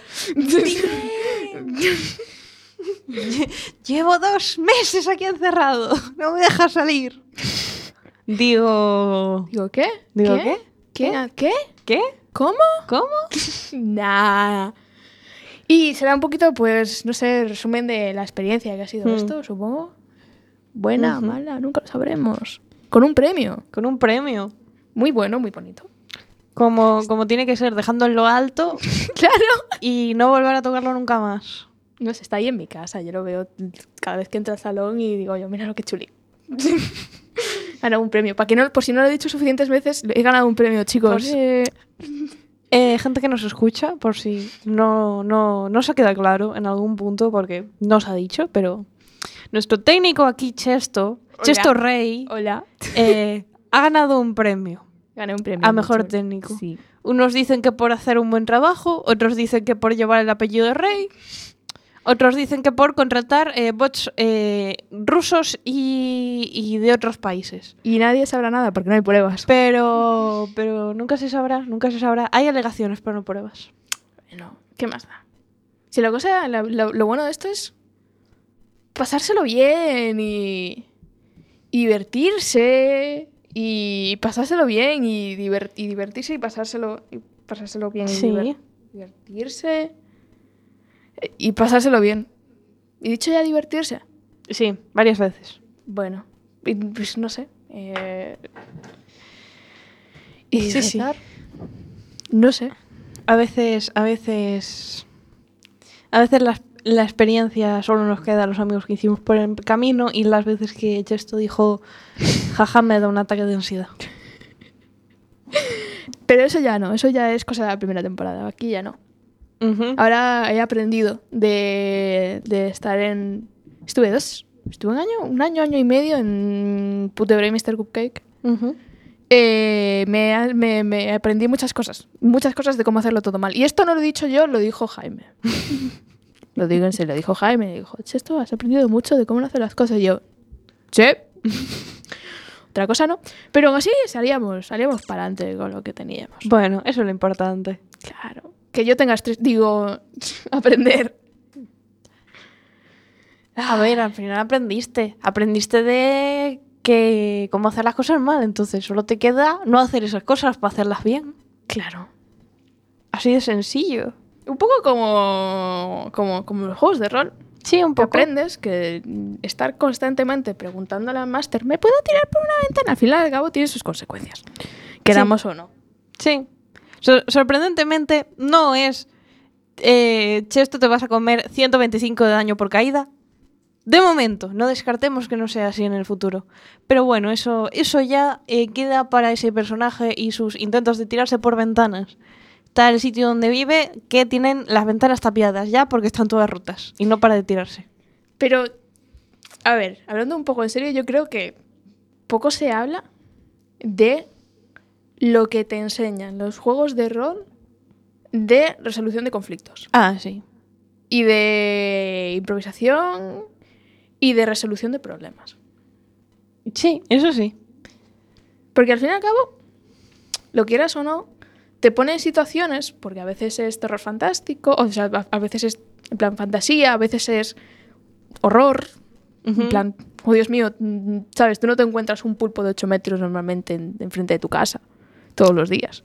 Llevo dos meses aquí encerrado, no me deja salir. Digo... digo, ¿qué? Digo, ¿Qué? ¿qué? ¿Qué? ¿Qué? ¿Qué? ¿Cómo? ¿Cómo? Nah. Y será un poquito, pues, no sé, resumen de la experiencia que ha sido Hmm. esto, supongo. Buena, Ujú. mala, nunca lo sabremos. Con un premio. Con un premio. Muy bueno, muy bonito. Como, como tiene que ser, dejando en lo alto Claro. y no volver a tocarlo nunca más. No sé, está ahí en mi casa. Yo lo veo cada vez que entro al salón y digo yo, mira lo que chuli. He ganado un premio. Para que no, por si no lo he dicho suficientes veces, he ganado un premio, chicos. Por si- Eh, gente que nos escucha, por si no, no, no se queda claro en algún punto, porque no os ha dicho, pero nuestro técnico aquí, Chesto, Hola. Chesto Rey, Hola. eh, ha ganado un premio Gané un premio. a mejor muy chulo. técnico. Sí. Unos dicen que por hacer un buen trabajo, otros dicen que por llevar el apellido de Rey, otros dicen que por contratar eh, bots eh, rusos y, y de otros países. Y nadie sabrá nada porque no hay pruebas. Pero, pero nunca se sabrá, nunca se sabrá. Hay alegaciones, pero no pruebas. Bueno, ¿qué más da? Si la cosa, la- lo, lo bueno de esto es pasárselo bien y, y divertirse y pasárselo bien y, diver- y divertirse y pasárselo, y pasárselo bien y Sí. diver- divertirse eh, y pasárselo bien. ¿Y dicho ya divertirse? Sí, varias veces. Bueno, y, pues no sé. Eh, y Sí, sí. disfrutar. No sé. A veces, a veces, a veces la, la experiencia solo nos queda a los amigos que hicimos por el camino y las veces que Chesto dijo, jaja, me da un ataque de ansiedad. Pero eso ya no, eso ya es cosa de la primera temporada. Aquí ya no. Ujú. Ahora he aprendido de, de estar en... Estuve dos... Estuve un año, un año, año y medio en Putebrey mister Cupcake. Ujú. Eh, me, me, me aprendí muchas cosas. Muchas cosas de cómo hacerlo todo mal. Y esto no lo he dicho yo, lo dijo Jaime. Lo digo en serio, lo dijo Jaime. Dijo, esto has aprendido mucho de cómo no hacer las cosas. Y yo, sí. Otra cosa no. Pero aún así salíamos, salíamos para adelante con lo que teníamos. Bueno, eso es lo importante. Claro. Que yo tenga estrés, digo, aprender. A ver, al final aprendiste. Aprendiste de que cómo hacer las cosas mal. Entonces solo te queda no hacer esas cosas para hacerlas bien. Claro. Así de sencillo. Un poco como, como, como los juegos de rol. Sí, un Que poco. aprendes que estar constantemente preguntándole al máster, ¿me puedo tirar por una ventana? Al final al cabo tiene sus consecuencias. Queramos o no. Sí. Sor- sorprendentemente, no es eh, che, esto te vas a comer ciento veinticinco de daño por caída. De momento, no descartemos que no sea así en el futuro. Pero bueno, eso, eso ya eh, queda para ese personaje y sus intentos de tirarse por ventanas. Está el sitio donde vive que tienen las ventanas tapiadas ya porque están todas rotas y no para de tirarse. Pero, a ver, hablando un poco en serio, yo creo que poco se habla de lo que te enseñan los juegos de rol de resolución de conflictos. Ah, sí. Y de improvisación y de resolución de problemas. Sí, eso sí. Porque al fin y al cabo, lo quieras o no, te pone en situaciones, porque a veces es terror fantástico, o sea, a a veces es en plan fantasía, a veces es horror, Ujú. en plan, oh Dios mío, mm, sabes, tú no te encuentras un pulpo de ocho metros normalmente en, enfrente de tu casa todos los días.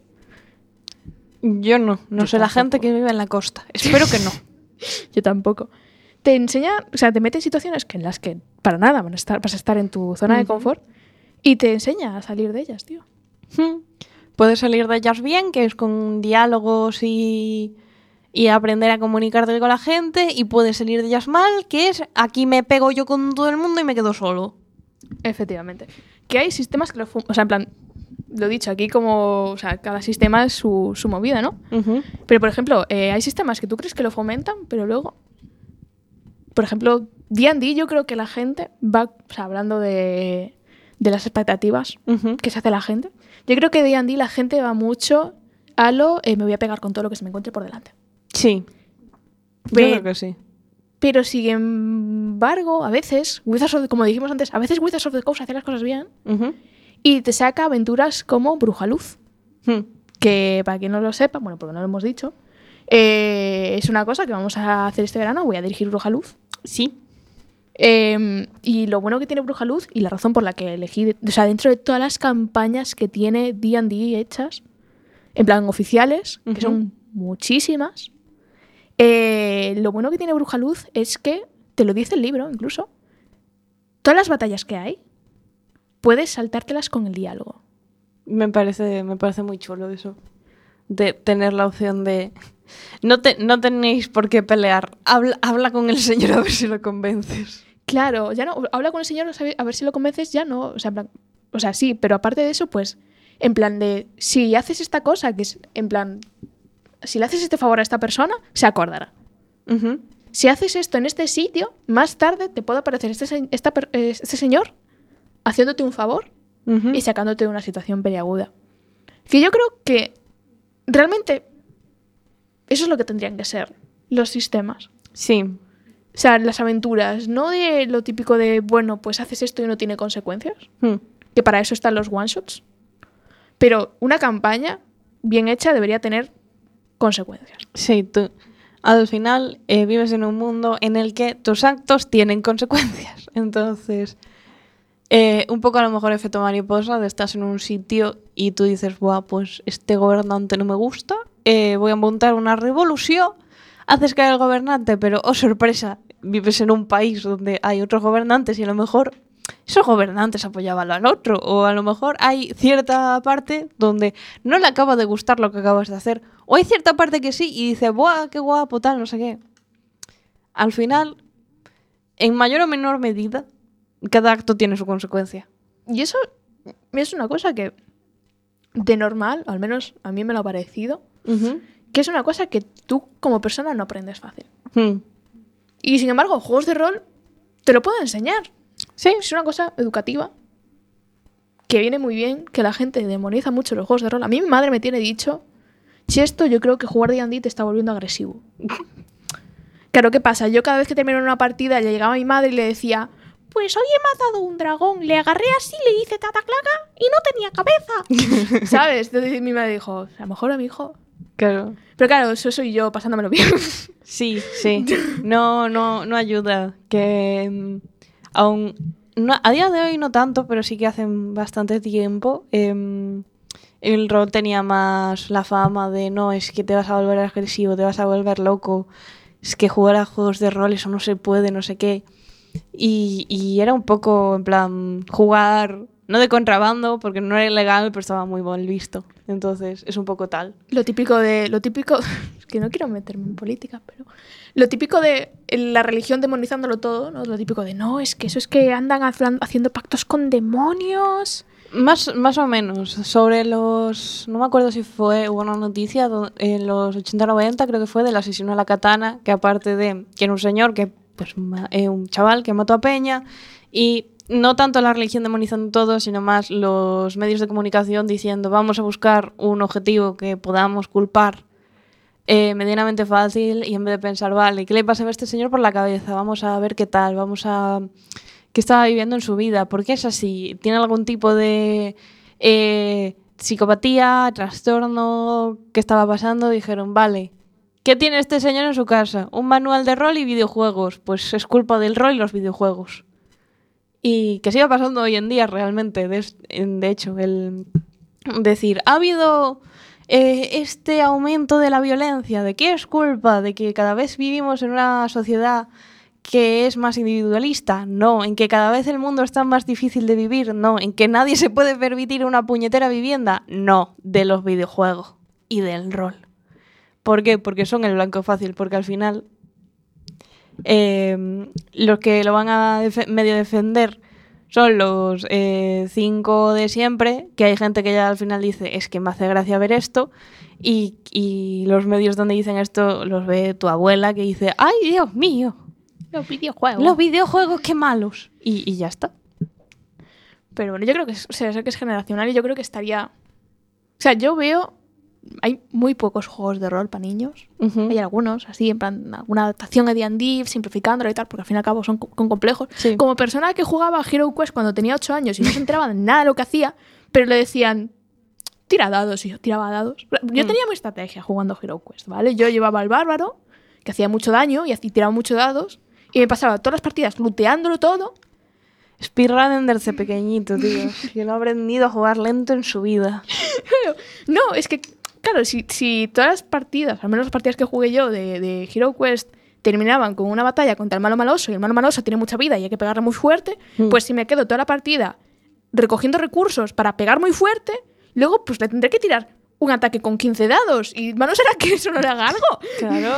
Yo no. No Yo sé la tampoco. gente que vive en la costa. Espero que no. Yo tampoco. Te enseña, o sea, te mete en situaciones que en las que para nada van a estar, vas a estar en tu zona de Ujú. confort y te enseña a salir de ellas, tío. Hmm. Puedes salir de ellas bien, que es con diálogos y, y aprender a comunicarte con la gente, y puedes salir de ellas mal, que es aquí me pego yo con todo el mundo y me quedo solo. Efectivamente. Que hay sistemas que lo... fu- O sea, en plan, lo dicho, aquí como... O sea, cada sistema es su, su movida, ¿no? Ujú. Pero, por ejemplo, eh, hay sistemas que tú crees que lo fomentan, pero luego... Por ejemplo, D and D, yo creo que la gente va... O sea, hablando de, de las expectativas Ujú. que se hace la gente. Yo creo que D and D la gente va mucho a lo... eh, me voy a pegar con todo lo que se me encuentre por delante. Sí. Yo Ve- creo que sí. Pero, sin embargo, a veces, Wizards of the- como dijimos antes, a veces Wizards of the Coast hace las cosas bien Ujú. y te saca aventuras como Brujaluz. Hmm. Que para quien no lo sepa, bueno, porque no lo hemos dicho, eh, es una cosa que vamos a hacer este verano. Voy a dirigir Brujaluz. Sí. Eh, y lo bueno que tiene Brujaluz y la razón por la que elegí, o sea, dentro de todas las campañas que tiene D and D hechas, en plan oficiales, que Ujú. son muchísimas, eh, lo bueno que tiene Brujaluz es que, te lo dice el libro incluso, todas las batallas que hay, puedes saltártelas con el diálogo. Me parece, me parece muy chulo eso. De tener la opción de... No, te, no tenéis por qué pelear. Habla, habla con el señor a ver si lo convences. Claro, ya no, habla con el señor a ver si lo convences, ya no, o sea, en plan, o sea, sí, pero aparte de eso, pues, en plan de, si haces esta cosa, que es, en plan, si le haces este favor a esta persona, se acordará. Ujú. Si haces esto en este sitio, más tarde te puede aparecer este, se- esta per- eh, este señor haciéndote un favor Ujú. y sacándote de una situación peliaguda. Que yo creo que realmente eso es lo que tendrían que ser los sistemas. Sí. O sea, las aventuras, no de lo típico de, bueno, pues haces esto y no tiene consecuencias, Hmm. que para eso están los one-shots. Pero una campaña bien hecha debería tener consecuencias. Sí, tú al final eh, vives en un mundo en el que tus actos tienen consecuencias. Entonces, eh, un poco a lo mejor efecto mariposa de estás en un sitio y tú dices, buah, pues este gobernante no me gusta, eh, voy a montar una revolución, haces caer al gobernante, pero, oh sorpresa, vives en un país donde hay otros gobernantes y a lo mejor esos gobernantes apoyaban al otro, o a lo mejor hay cierta parte donde no le acaba de gustar lo que acabas de hacer, o hay cierta parte que sí y dice, ¡buah, qué guapo, tal, no sé qué! Al final, en mayor o menor medida, cada acto tiene su consecuencia. Y eso es una cosa que, de normal, al menos a mí me lo ha parecido, Ujú. que es una cosa que tú como persona no aprendes fácil. Hmm. Y sin embargo, juegos de rol te lo puedo enseñar. Sí, Es una cosa educativa que viene muy bien, que la gente demoniza mucho los juegos de rol. A mí mi madre me tiene dicho, si esto yo creo que jugar D and D te está volviendo agresivo. Claro, ¿qué pasa? Yo cada vez que terminaba una partida le llegaba a mi madre y le decía, pues hoy he matado un dragón, le agarré así, le hice tataclaca y no tenía cabeza. ¿Sabes? Entonces mi madre dijo, a lo mejor a mi hijo. Claro. Pero claro, eso soy yo pasándomelo bien. Sí, sí. No, no, no ayuda. Que mm, aún no, a día de hoy no tanto, pero sí que hace bastante tiempo eh, el rol tenía más la fama de no, es que te vas a volver agresivo, te vas a volver loco, es que jugar a juegos de rol eso no se puede, no sé qué. Y, y era un poco en plan jugar, no de contrabando, porque no era ilegal, pero estaba muy mal visto. Entonces es un poco tal. Lo típico de... Lo típico... Es que no quiero meterme en política, pero... Lo típico de la religión demonizándolo todo, ¿no? Lo típico de, no, es que eso es que andan haciendo pactos con demonios. Más, más o menos. Sobre los... No me acuerdo si fue... Hubo una noticia do- en los ochenta noventa, creo que fue, del asesino a la katana, que aparte de que era un señor que... Pues ma- eh, un chaval que mató a Peña y... No tanto la religión demonizando todo, sino más los medios de comunicación diciendo vamos a buscar un objetivo que podamos culpar eh, medianamente fácil y en vez de pensar, vale, ¿qué le pasa a este señor por la cabeza? Vamos a ver qué tal, vamos a... ¿Qué estaba viviendo en su vida? ¿Por qué es así? ¿Tiene algún tipo de eh, psicopatía, trastorno? ¿Qué estaba pasando? Dijeron, vale, ¿qué tiene este señor en su casa? Un manual de rol y videojuegos. Pues es culpa del rol y los videojuegos. Y que siga pasando hoy en día realmente. De, de hecho, el decir, ha habido eh, este aumento de la violencia. ¿De qué es culpa? ¿De que cada vez vivimos en una sociedad que es más individualista? No. ¿En que cada vez el mundo está más difícil de vivir? No. ¿En que nadie se puede permitir una puñetera vivienda? No. De los videojuegos y del rol. ¿Por qué? Porque son el blanco fácil. Porque al final... Eh, los que lo van a def- medio defender son los eh, cinco de siempre, que hay gente que ya al final dice es que me hace gracia ver esto y, y los medios donde dicen esto los ve tu abuela que dice ¡ay, Dios mío! Los videojuegos. Los videojuegos, qué malos. Y, y ya está. Pero bueno, yo creo que es, o sea, sé que es generacional y yo creo que estaría... O sea, yo veo... Hay muy pocos juegos de rol para niños. Uh-huh. Hay algunos, así, en plan, alguna adaptación de D and D, simplificándolo y tal, porque al fin y al cabo son co- con complejos. Sí. Como persona que jugaba a Hero Quest cuando tenía ocho años y no se enteraba de nada de lo que hacía, pero le decían, tira dados, y yo tiraba dados. Yo Mm. tenía mi estrategia jugando a Hero Quest, ¿vale? Yo llevaba al bárbaro, que hacía mucho daño y así tiraba muchos dados, y me pasaba todas las partidas looteándolo todo. Speedrunner desde pequeñito, tío. Que no ha aprendido a jugar lento en su vida. No, es que, claro, si, si todas las partidas, al menos las partidas que jugué yo de, de Hero Quest, terminaban con una batalla contra el malo maloso y el malo maloso tiene mucha vida y hay que pegarle muy fuerte, Mm. pues si me quedo toda la partida recogiendo recursos para pegar muy fuerte, luego pues le tendré que tirar un ataque con quince dados y ¿no será que eso no le haga algo? Claro.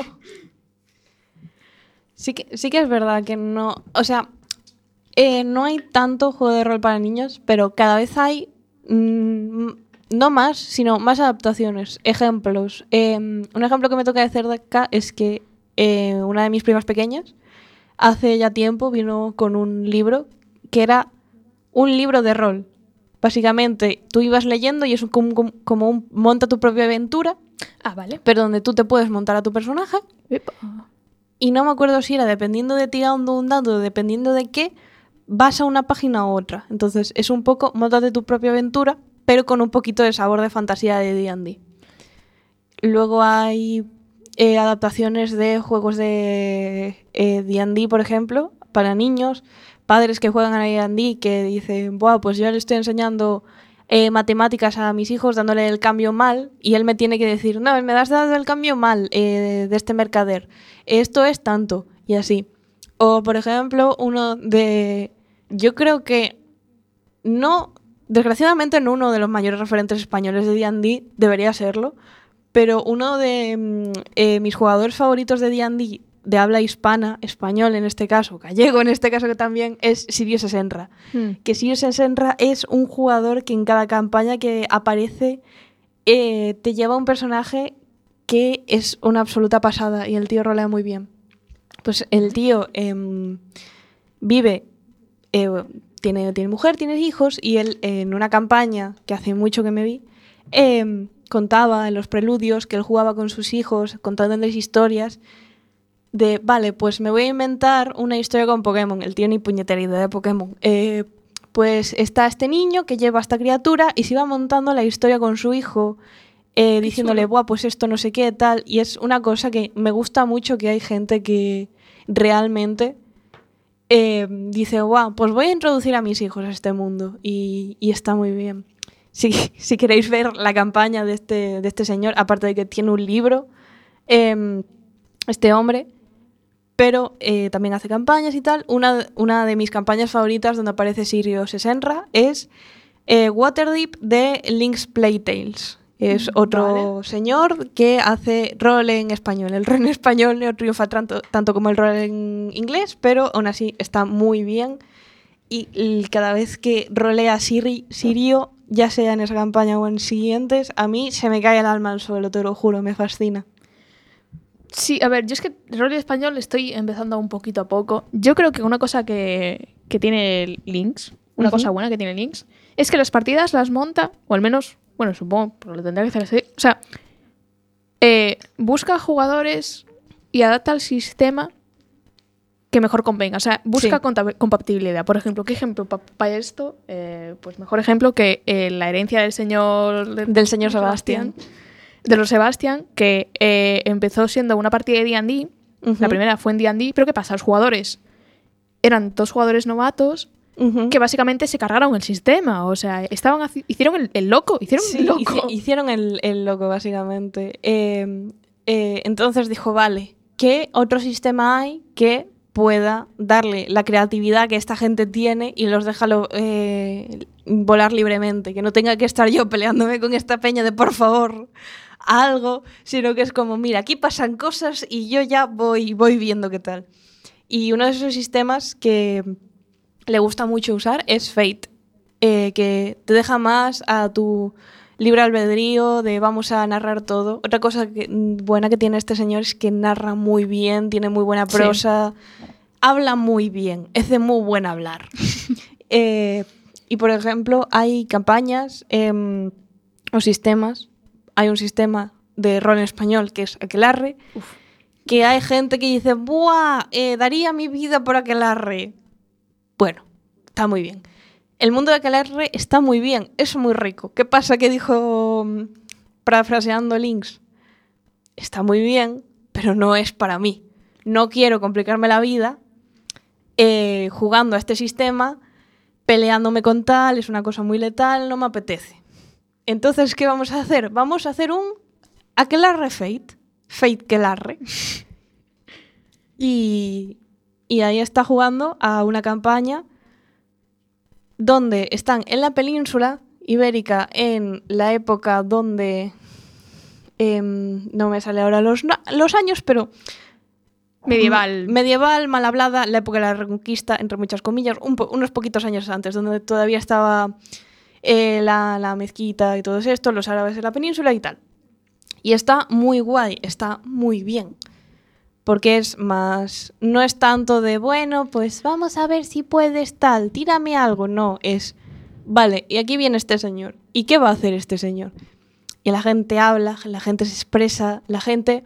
Sí que, sí que es verdad que no... O sea, eh, no hay tanto juego de rol para niños, pero cada vez hay... mm, no más, sino más adaptaciones. Ejemplos. Eh, un ejemplo que me toca decir de acá es que eh, una de mis primas pequeñas hace ya tiempo vino con un libro que era un libro de rol. Básicamente, tú ibas leyendo y es un- como, como un monta tu propia aventura, Ah, vale. pero donde tú te puedes montar a tu personaje. Epa. Y no me acuerdo si era dependiendo de tirando un dado, dependiendo de qué, vas a una página u otra. Entonces es un poco, móntate tu propia aventura, pero con un poquito de sabor de fantasía de D and D. Luego hay eh, adaptaciones de juegos de eh, D and D, por ejemplo, para niños, padres que juegan a D and D que dicen, buah, pues yo le estoy enseñando eh, matemáticas a mis hijos dándole el cambio mal y él me tiene que decir, no, me has dado el cambio mal eh, de este mercader, esto es tanto, y así. O, por ejemplo, uno de... Yo creo que no... Desgraciadamente no uno de los mayores referentes españoles de D and D, debería serlo, pero uno de mm, eh, mis jugadores favoritos de D and D de habla hispana, español en este caso, gallego en este caso que también, es Sirius Esenra. Hmm. Que Sirius Esenra es un jugador que en cada campaña que aparece eh, te lleva un personaje que es una absoluta pasada y el tío rolea muy bien. Pues el tío em, vive, eh, tiene, tiene mujer, tiene hijos y él en una campaña que hace mucho que me vi, em, contaba en los preludios que él jugaba con sus hijos, contándoles historias de, vale, pues me voy a inventar una historia con Pokémon. El tío ni puñetera idea de Pokémon. Eh, pues está este niño que lleva a esta criatura y se va montando la historia con su hijo, eh, diciéndole, buah, pues esto no sé qué, tal. Y es una cosa que me gusta mucho, que hay gente que realmente eh, dice, guau, pues voy a introducir a mis hijos a este mundo. Y, y está muy bien. Si, si queréis ver la campaña de este, de este señor, aparte de que tiene un libro, eh, este hombre, pero eh, también hace campañas y tal. Una, una de mis campañas favoritas donde aparece Sirio Sesenra es eh, Waterdeep de Link's Playtales. Es otro vale. señor que hace rol en español. El rol en español no triunfa tanto, tanto como el rol en inglés, pero aún así está muy bien. Y, y cada vez que rolea Siri, Sirio, ya sea en esa campaña o en siguientes, a mí se me cae el alma al suelo, te lo juro, me fascina. Sí, a ver, yo es que rol en español estoy empezando un poquito a poco. Yo creo que una cosa que, que tiene Lynx, una uh-huh. cosa buena que tiene Lynx, es que las partidas las monta, o al menos, bueno, supongo, pero lo tendría que hacer así. O sea, eh, busca jugadores y adapta el sistema que mejor convenga. O sea, busca sí. compatibilidad. Por ejemplo, ¿qué ejemplo para pa esto? Eh, pues mejor ejemplo que eh, la herencia del señor... De, del señor Sebastián. De los Sebastián, que eh, empezó siendo una partida de D and D. Uh-huh. La primera fue en D and D, pero ¿qué pasa? Los jugadores eran dos jugadores novatos uh-huh. que básicamente se cargaron el sistema. O sea, estaban haci- hicieron el, el loco. Hicieron sí, el loco. Hici- hicieron el, el loco, básicamente. Eh, eh, entonces dijo, vale, ¿qué otro sistema hay que pueda darle la creatividad que esta gente tiene y los deja lo, eh, volar libremente? Que no tenga que estar yo peleándome con esta peña de por favor... algo, sino que es como, mira, aquí pasan cosas y yo ya voy, voy viendo qué tal. Y uno de esos sistemas que le gusta mucho usar es Fate, eh, que te deja más a tu libre albedrío de vamos a narrar todo. Otra cosa que, buena que tiene este señor es que narra muy bien, tiene muy buena prosa, sí. habla muy bien, es de muy buen hablar. eh, y, por ejemplo, hay campañas eh, o sistemas. Hay un sistema de rol en español que es Aquelarre, Uf. que hay gente que dice, ¡buah! Eh, daría mi vida por Aquelarre. Bueno, está muy bien. El mundo de Aquelarre está muy bien, es muy rico. ¿Qué pasa? Que dijo, parafraseando Lynx, está muy bien, pero no es para mí. No quiero complicarme la vida eh, jugando a este sistema, peleándome con tal, es una cosa muy letal, no me apetece. Entonces, ¿qué vamos a hacer? Vamos a hacer un Aquelarre Fate. Fate Quelarre. Y, y ahí está jugando a una campaña donde están en la península ibérica en la época donde... Eh, no me sale ahora los, los años, pero... Medieval. Medieval, mal hablada, la época de la Reconquista, entre muchas comillas, un po- unos poquitos años antes, donde todavía estaba... Eh, la, la mezquita y todo esto, los árabes en la península y tal. Y está muy guay, está muy bien. Porque es más... No es tanto de, bueno, pues vamos a ver si puedes tal, tírame algo. No, es, vale, y aquí viene este señor. ¿Y qué va a hacer este señor? Y la gente habla, la gente se expresa, la gente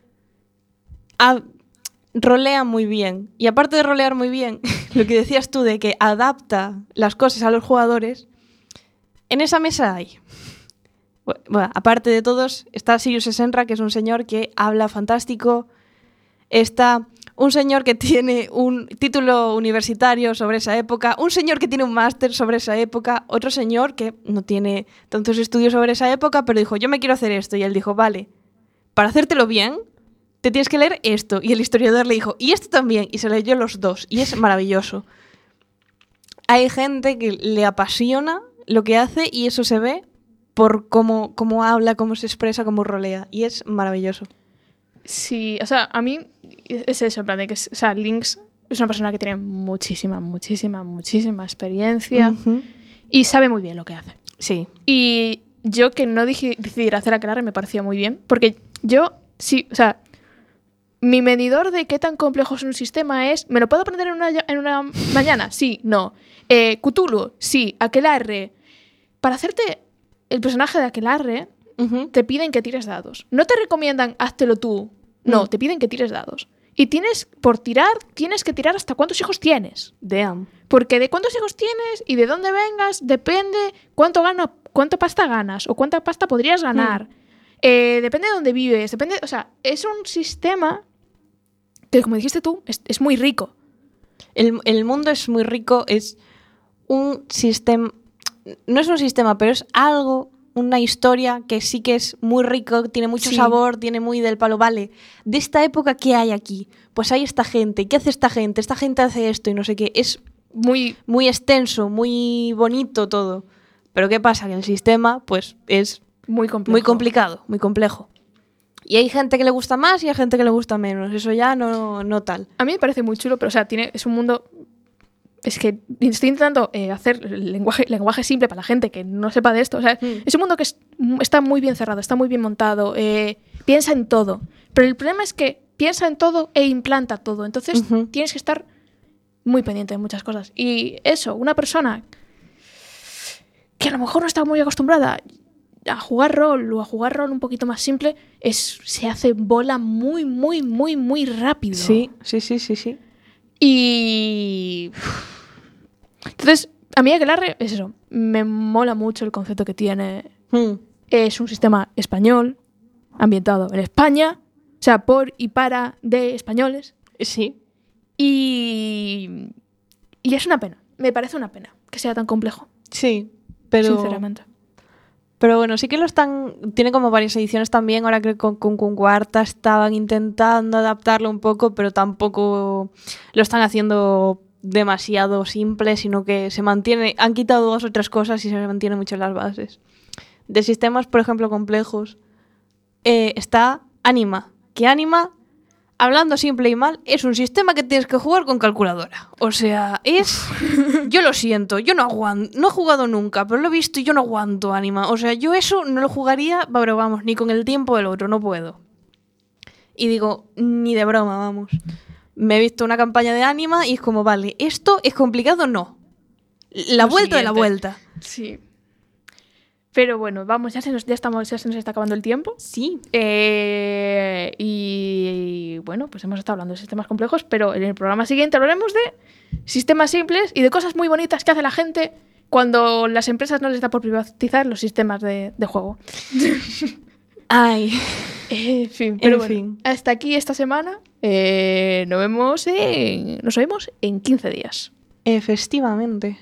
ha, rolea muy bien. Y aparte de rolear muy bien, lo que decías tú de que adapta las cosas a los jugadores... En esa mesa hay, bueno, aparte de todos, está Sirius Sesenra, que es un señor que habla fantástico. Está un señor que tiene un título universitario sobre esa época. Un señor que tiene un máster sobre esa época. Otro señor que no tiene tantos estudios sobre esa época, pero dijo, yo me quiero hacer esto. Y él dijo, vale, para hacértelo bien, te tienes que leer esto. Y el historiador le dijo, y esto también. Y se leyó los dos. Y es maravilloso. Hay gente que le apasiona lo que hace y eso se ve por cómo, cómo habla, cómo se expresa, cómo rolea. Y es maravilloso. Sí, o sea, a mí es eso, en plan de que, o sea, Lynx es una persona que tiene muchísima, muchísima, muchísima experiencia uh-huh. y sabe muy bien lo que hace. Sí. Y yo que no dije, decidir hacer Aquelarre me parecía muy bien, porque yo, sí, o sea, mi medidor de qué tan complejo es un sistema es, ¿me lo puedo aprender en una, en una mañana? Sí, no. Eh, Cthulhu, sí. Aquelarre. Para hacerte el personaje de Aquelarre, uh-huh. te piden que tires dados. No te recomiendan, háztelo tú. No, uh-huh. te piden que tires dados. Y tienes, por tirar, tienes que tirar hasta cuántos hijos tienes. Damn. Porque de cuántos hijos tienes y de dónde vengas depende cuánto gana, cuánto pasta ganas o cuánta pasta podrías ganar. Mm. Eh, depende de dónde vives. Depende, o sea, es un sistema que, como dijiste tú, es, es muy rico. El, el mundo es muy rico, es un sistema... No es un sistema, pero es algo, una historia que sí que es muy rico, tiene mucho Sí. sabor, tiene muy del palo. Vale, de esta época, ¿qué hay aquí? Pues hay esta gente. ¿Qué hace esta gente? Esta gente hace esto y no sé qué. Es Muy, muy extenso, muy bonito todo. Pero ¿qué pasa? Que el sistema, pues, es muy complejo. muy complicado, muy complejo. Y hay gente que le gusta más y hay gente que le gusta menos. Eso ya no, no tal. A mí me parece muy chulo, pero o sea, tiene, es un mundo... Es que estoy intentando eh, hacer el lenguaje, lenguaje simple para la gente que no sepa de esto. O sea, Mm. es un mundo que es- está muy bien cerrado, está muy bien montado, eh, piensa en todo. Pero el problema es que piensa en todo e implanta todo. Entonces Ujú. tienes que estar muy pendiente de muchas cosas. Y eso, una persona que a lo mejor no está muy acostumbrada a jugar rol o a jugar rol un poquito más simple, es, se hace bola muy, muy, muy, muy rápido. Sí, sí, sí, sí, sí. Y... Entonces, a mí Aquelarre es eso. Me mola mucho el concepto que tiene. Mm. Es un sistema español, ambientado en España, o sea, por y para de españoles. Sí. Y... Y es una pena. Me parece una pena que sea tan complejo, Sí, pero... sinceramente. Pero bueno, sí que lo están... Tiene como varias ediciones también. Ahora creo que con, con, con cuarta estaban intentando adaptarlo un poco, pero tampoco lo están haciendo demasiado simple, sino que se mantiene... Han quitado dos o tres cosas y se mantiene mucho las bases. De sistemas, por ejemplo, complejos, eh, está Anima. Que Anima, hablando simple y mal, es un sistema que tienes que jugar con calculadora. O sea, es... Yo lo siento, yo no aguanto, no he jugado nunca, pero lo he visto y yo no aguanto Anima. O sea, yo eso no lo jugaría, pero vamos, ni con el tiempo del otro, no puedo. Y digo, ni de broma, vamos. Me he visto una campaña de Anima y es como, vale, ¿esto es complicado? No. La Lo vuelta de la siguiente. vuelta. Sí. Pero bueno, vamos, ya se nos, ya estamos, ya se nos está acabando el tiempo. Sí. Eh, y, y, bueno, pues hemos estado hablando de sistemas complejos, pero en el programa siguiente hablaremos de sistemas simples y de cosas muy bonitas que hace la gente cuando las empresas no les da por privatizar los sistemas de, de juego. Ay. En fin, pero En bueno, fin. hasta aquí esta semana. Eh, nos vemos en, nos vemos en quince días. Efectivamente.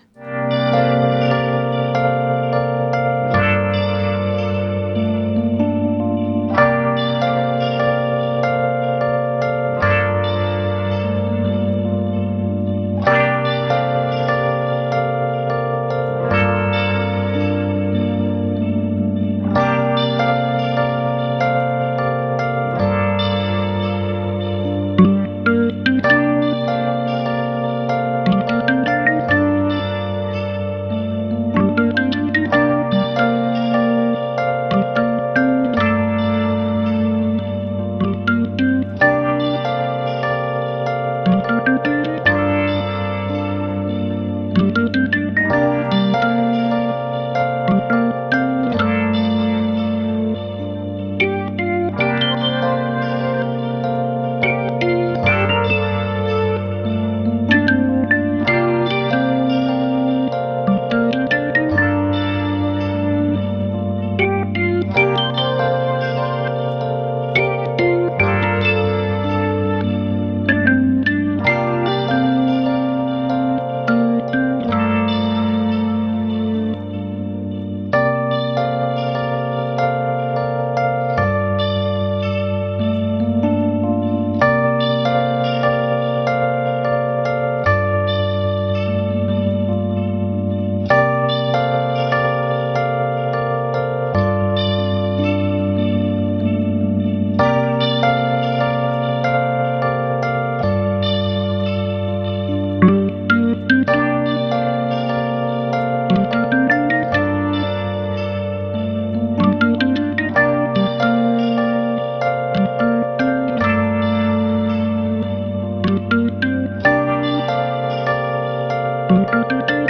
Thank you.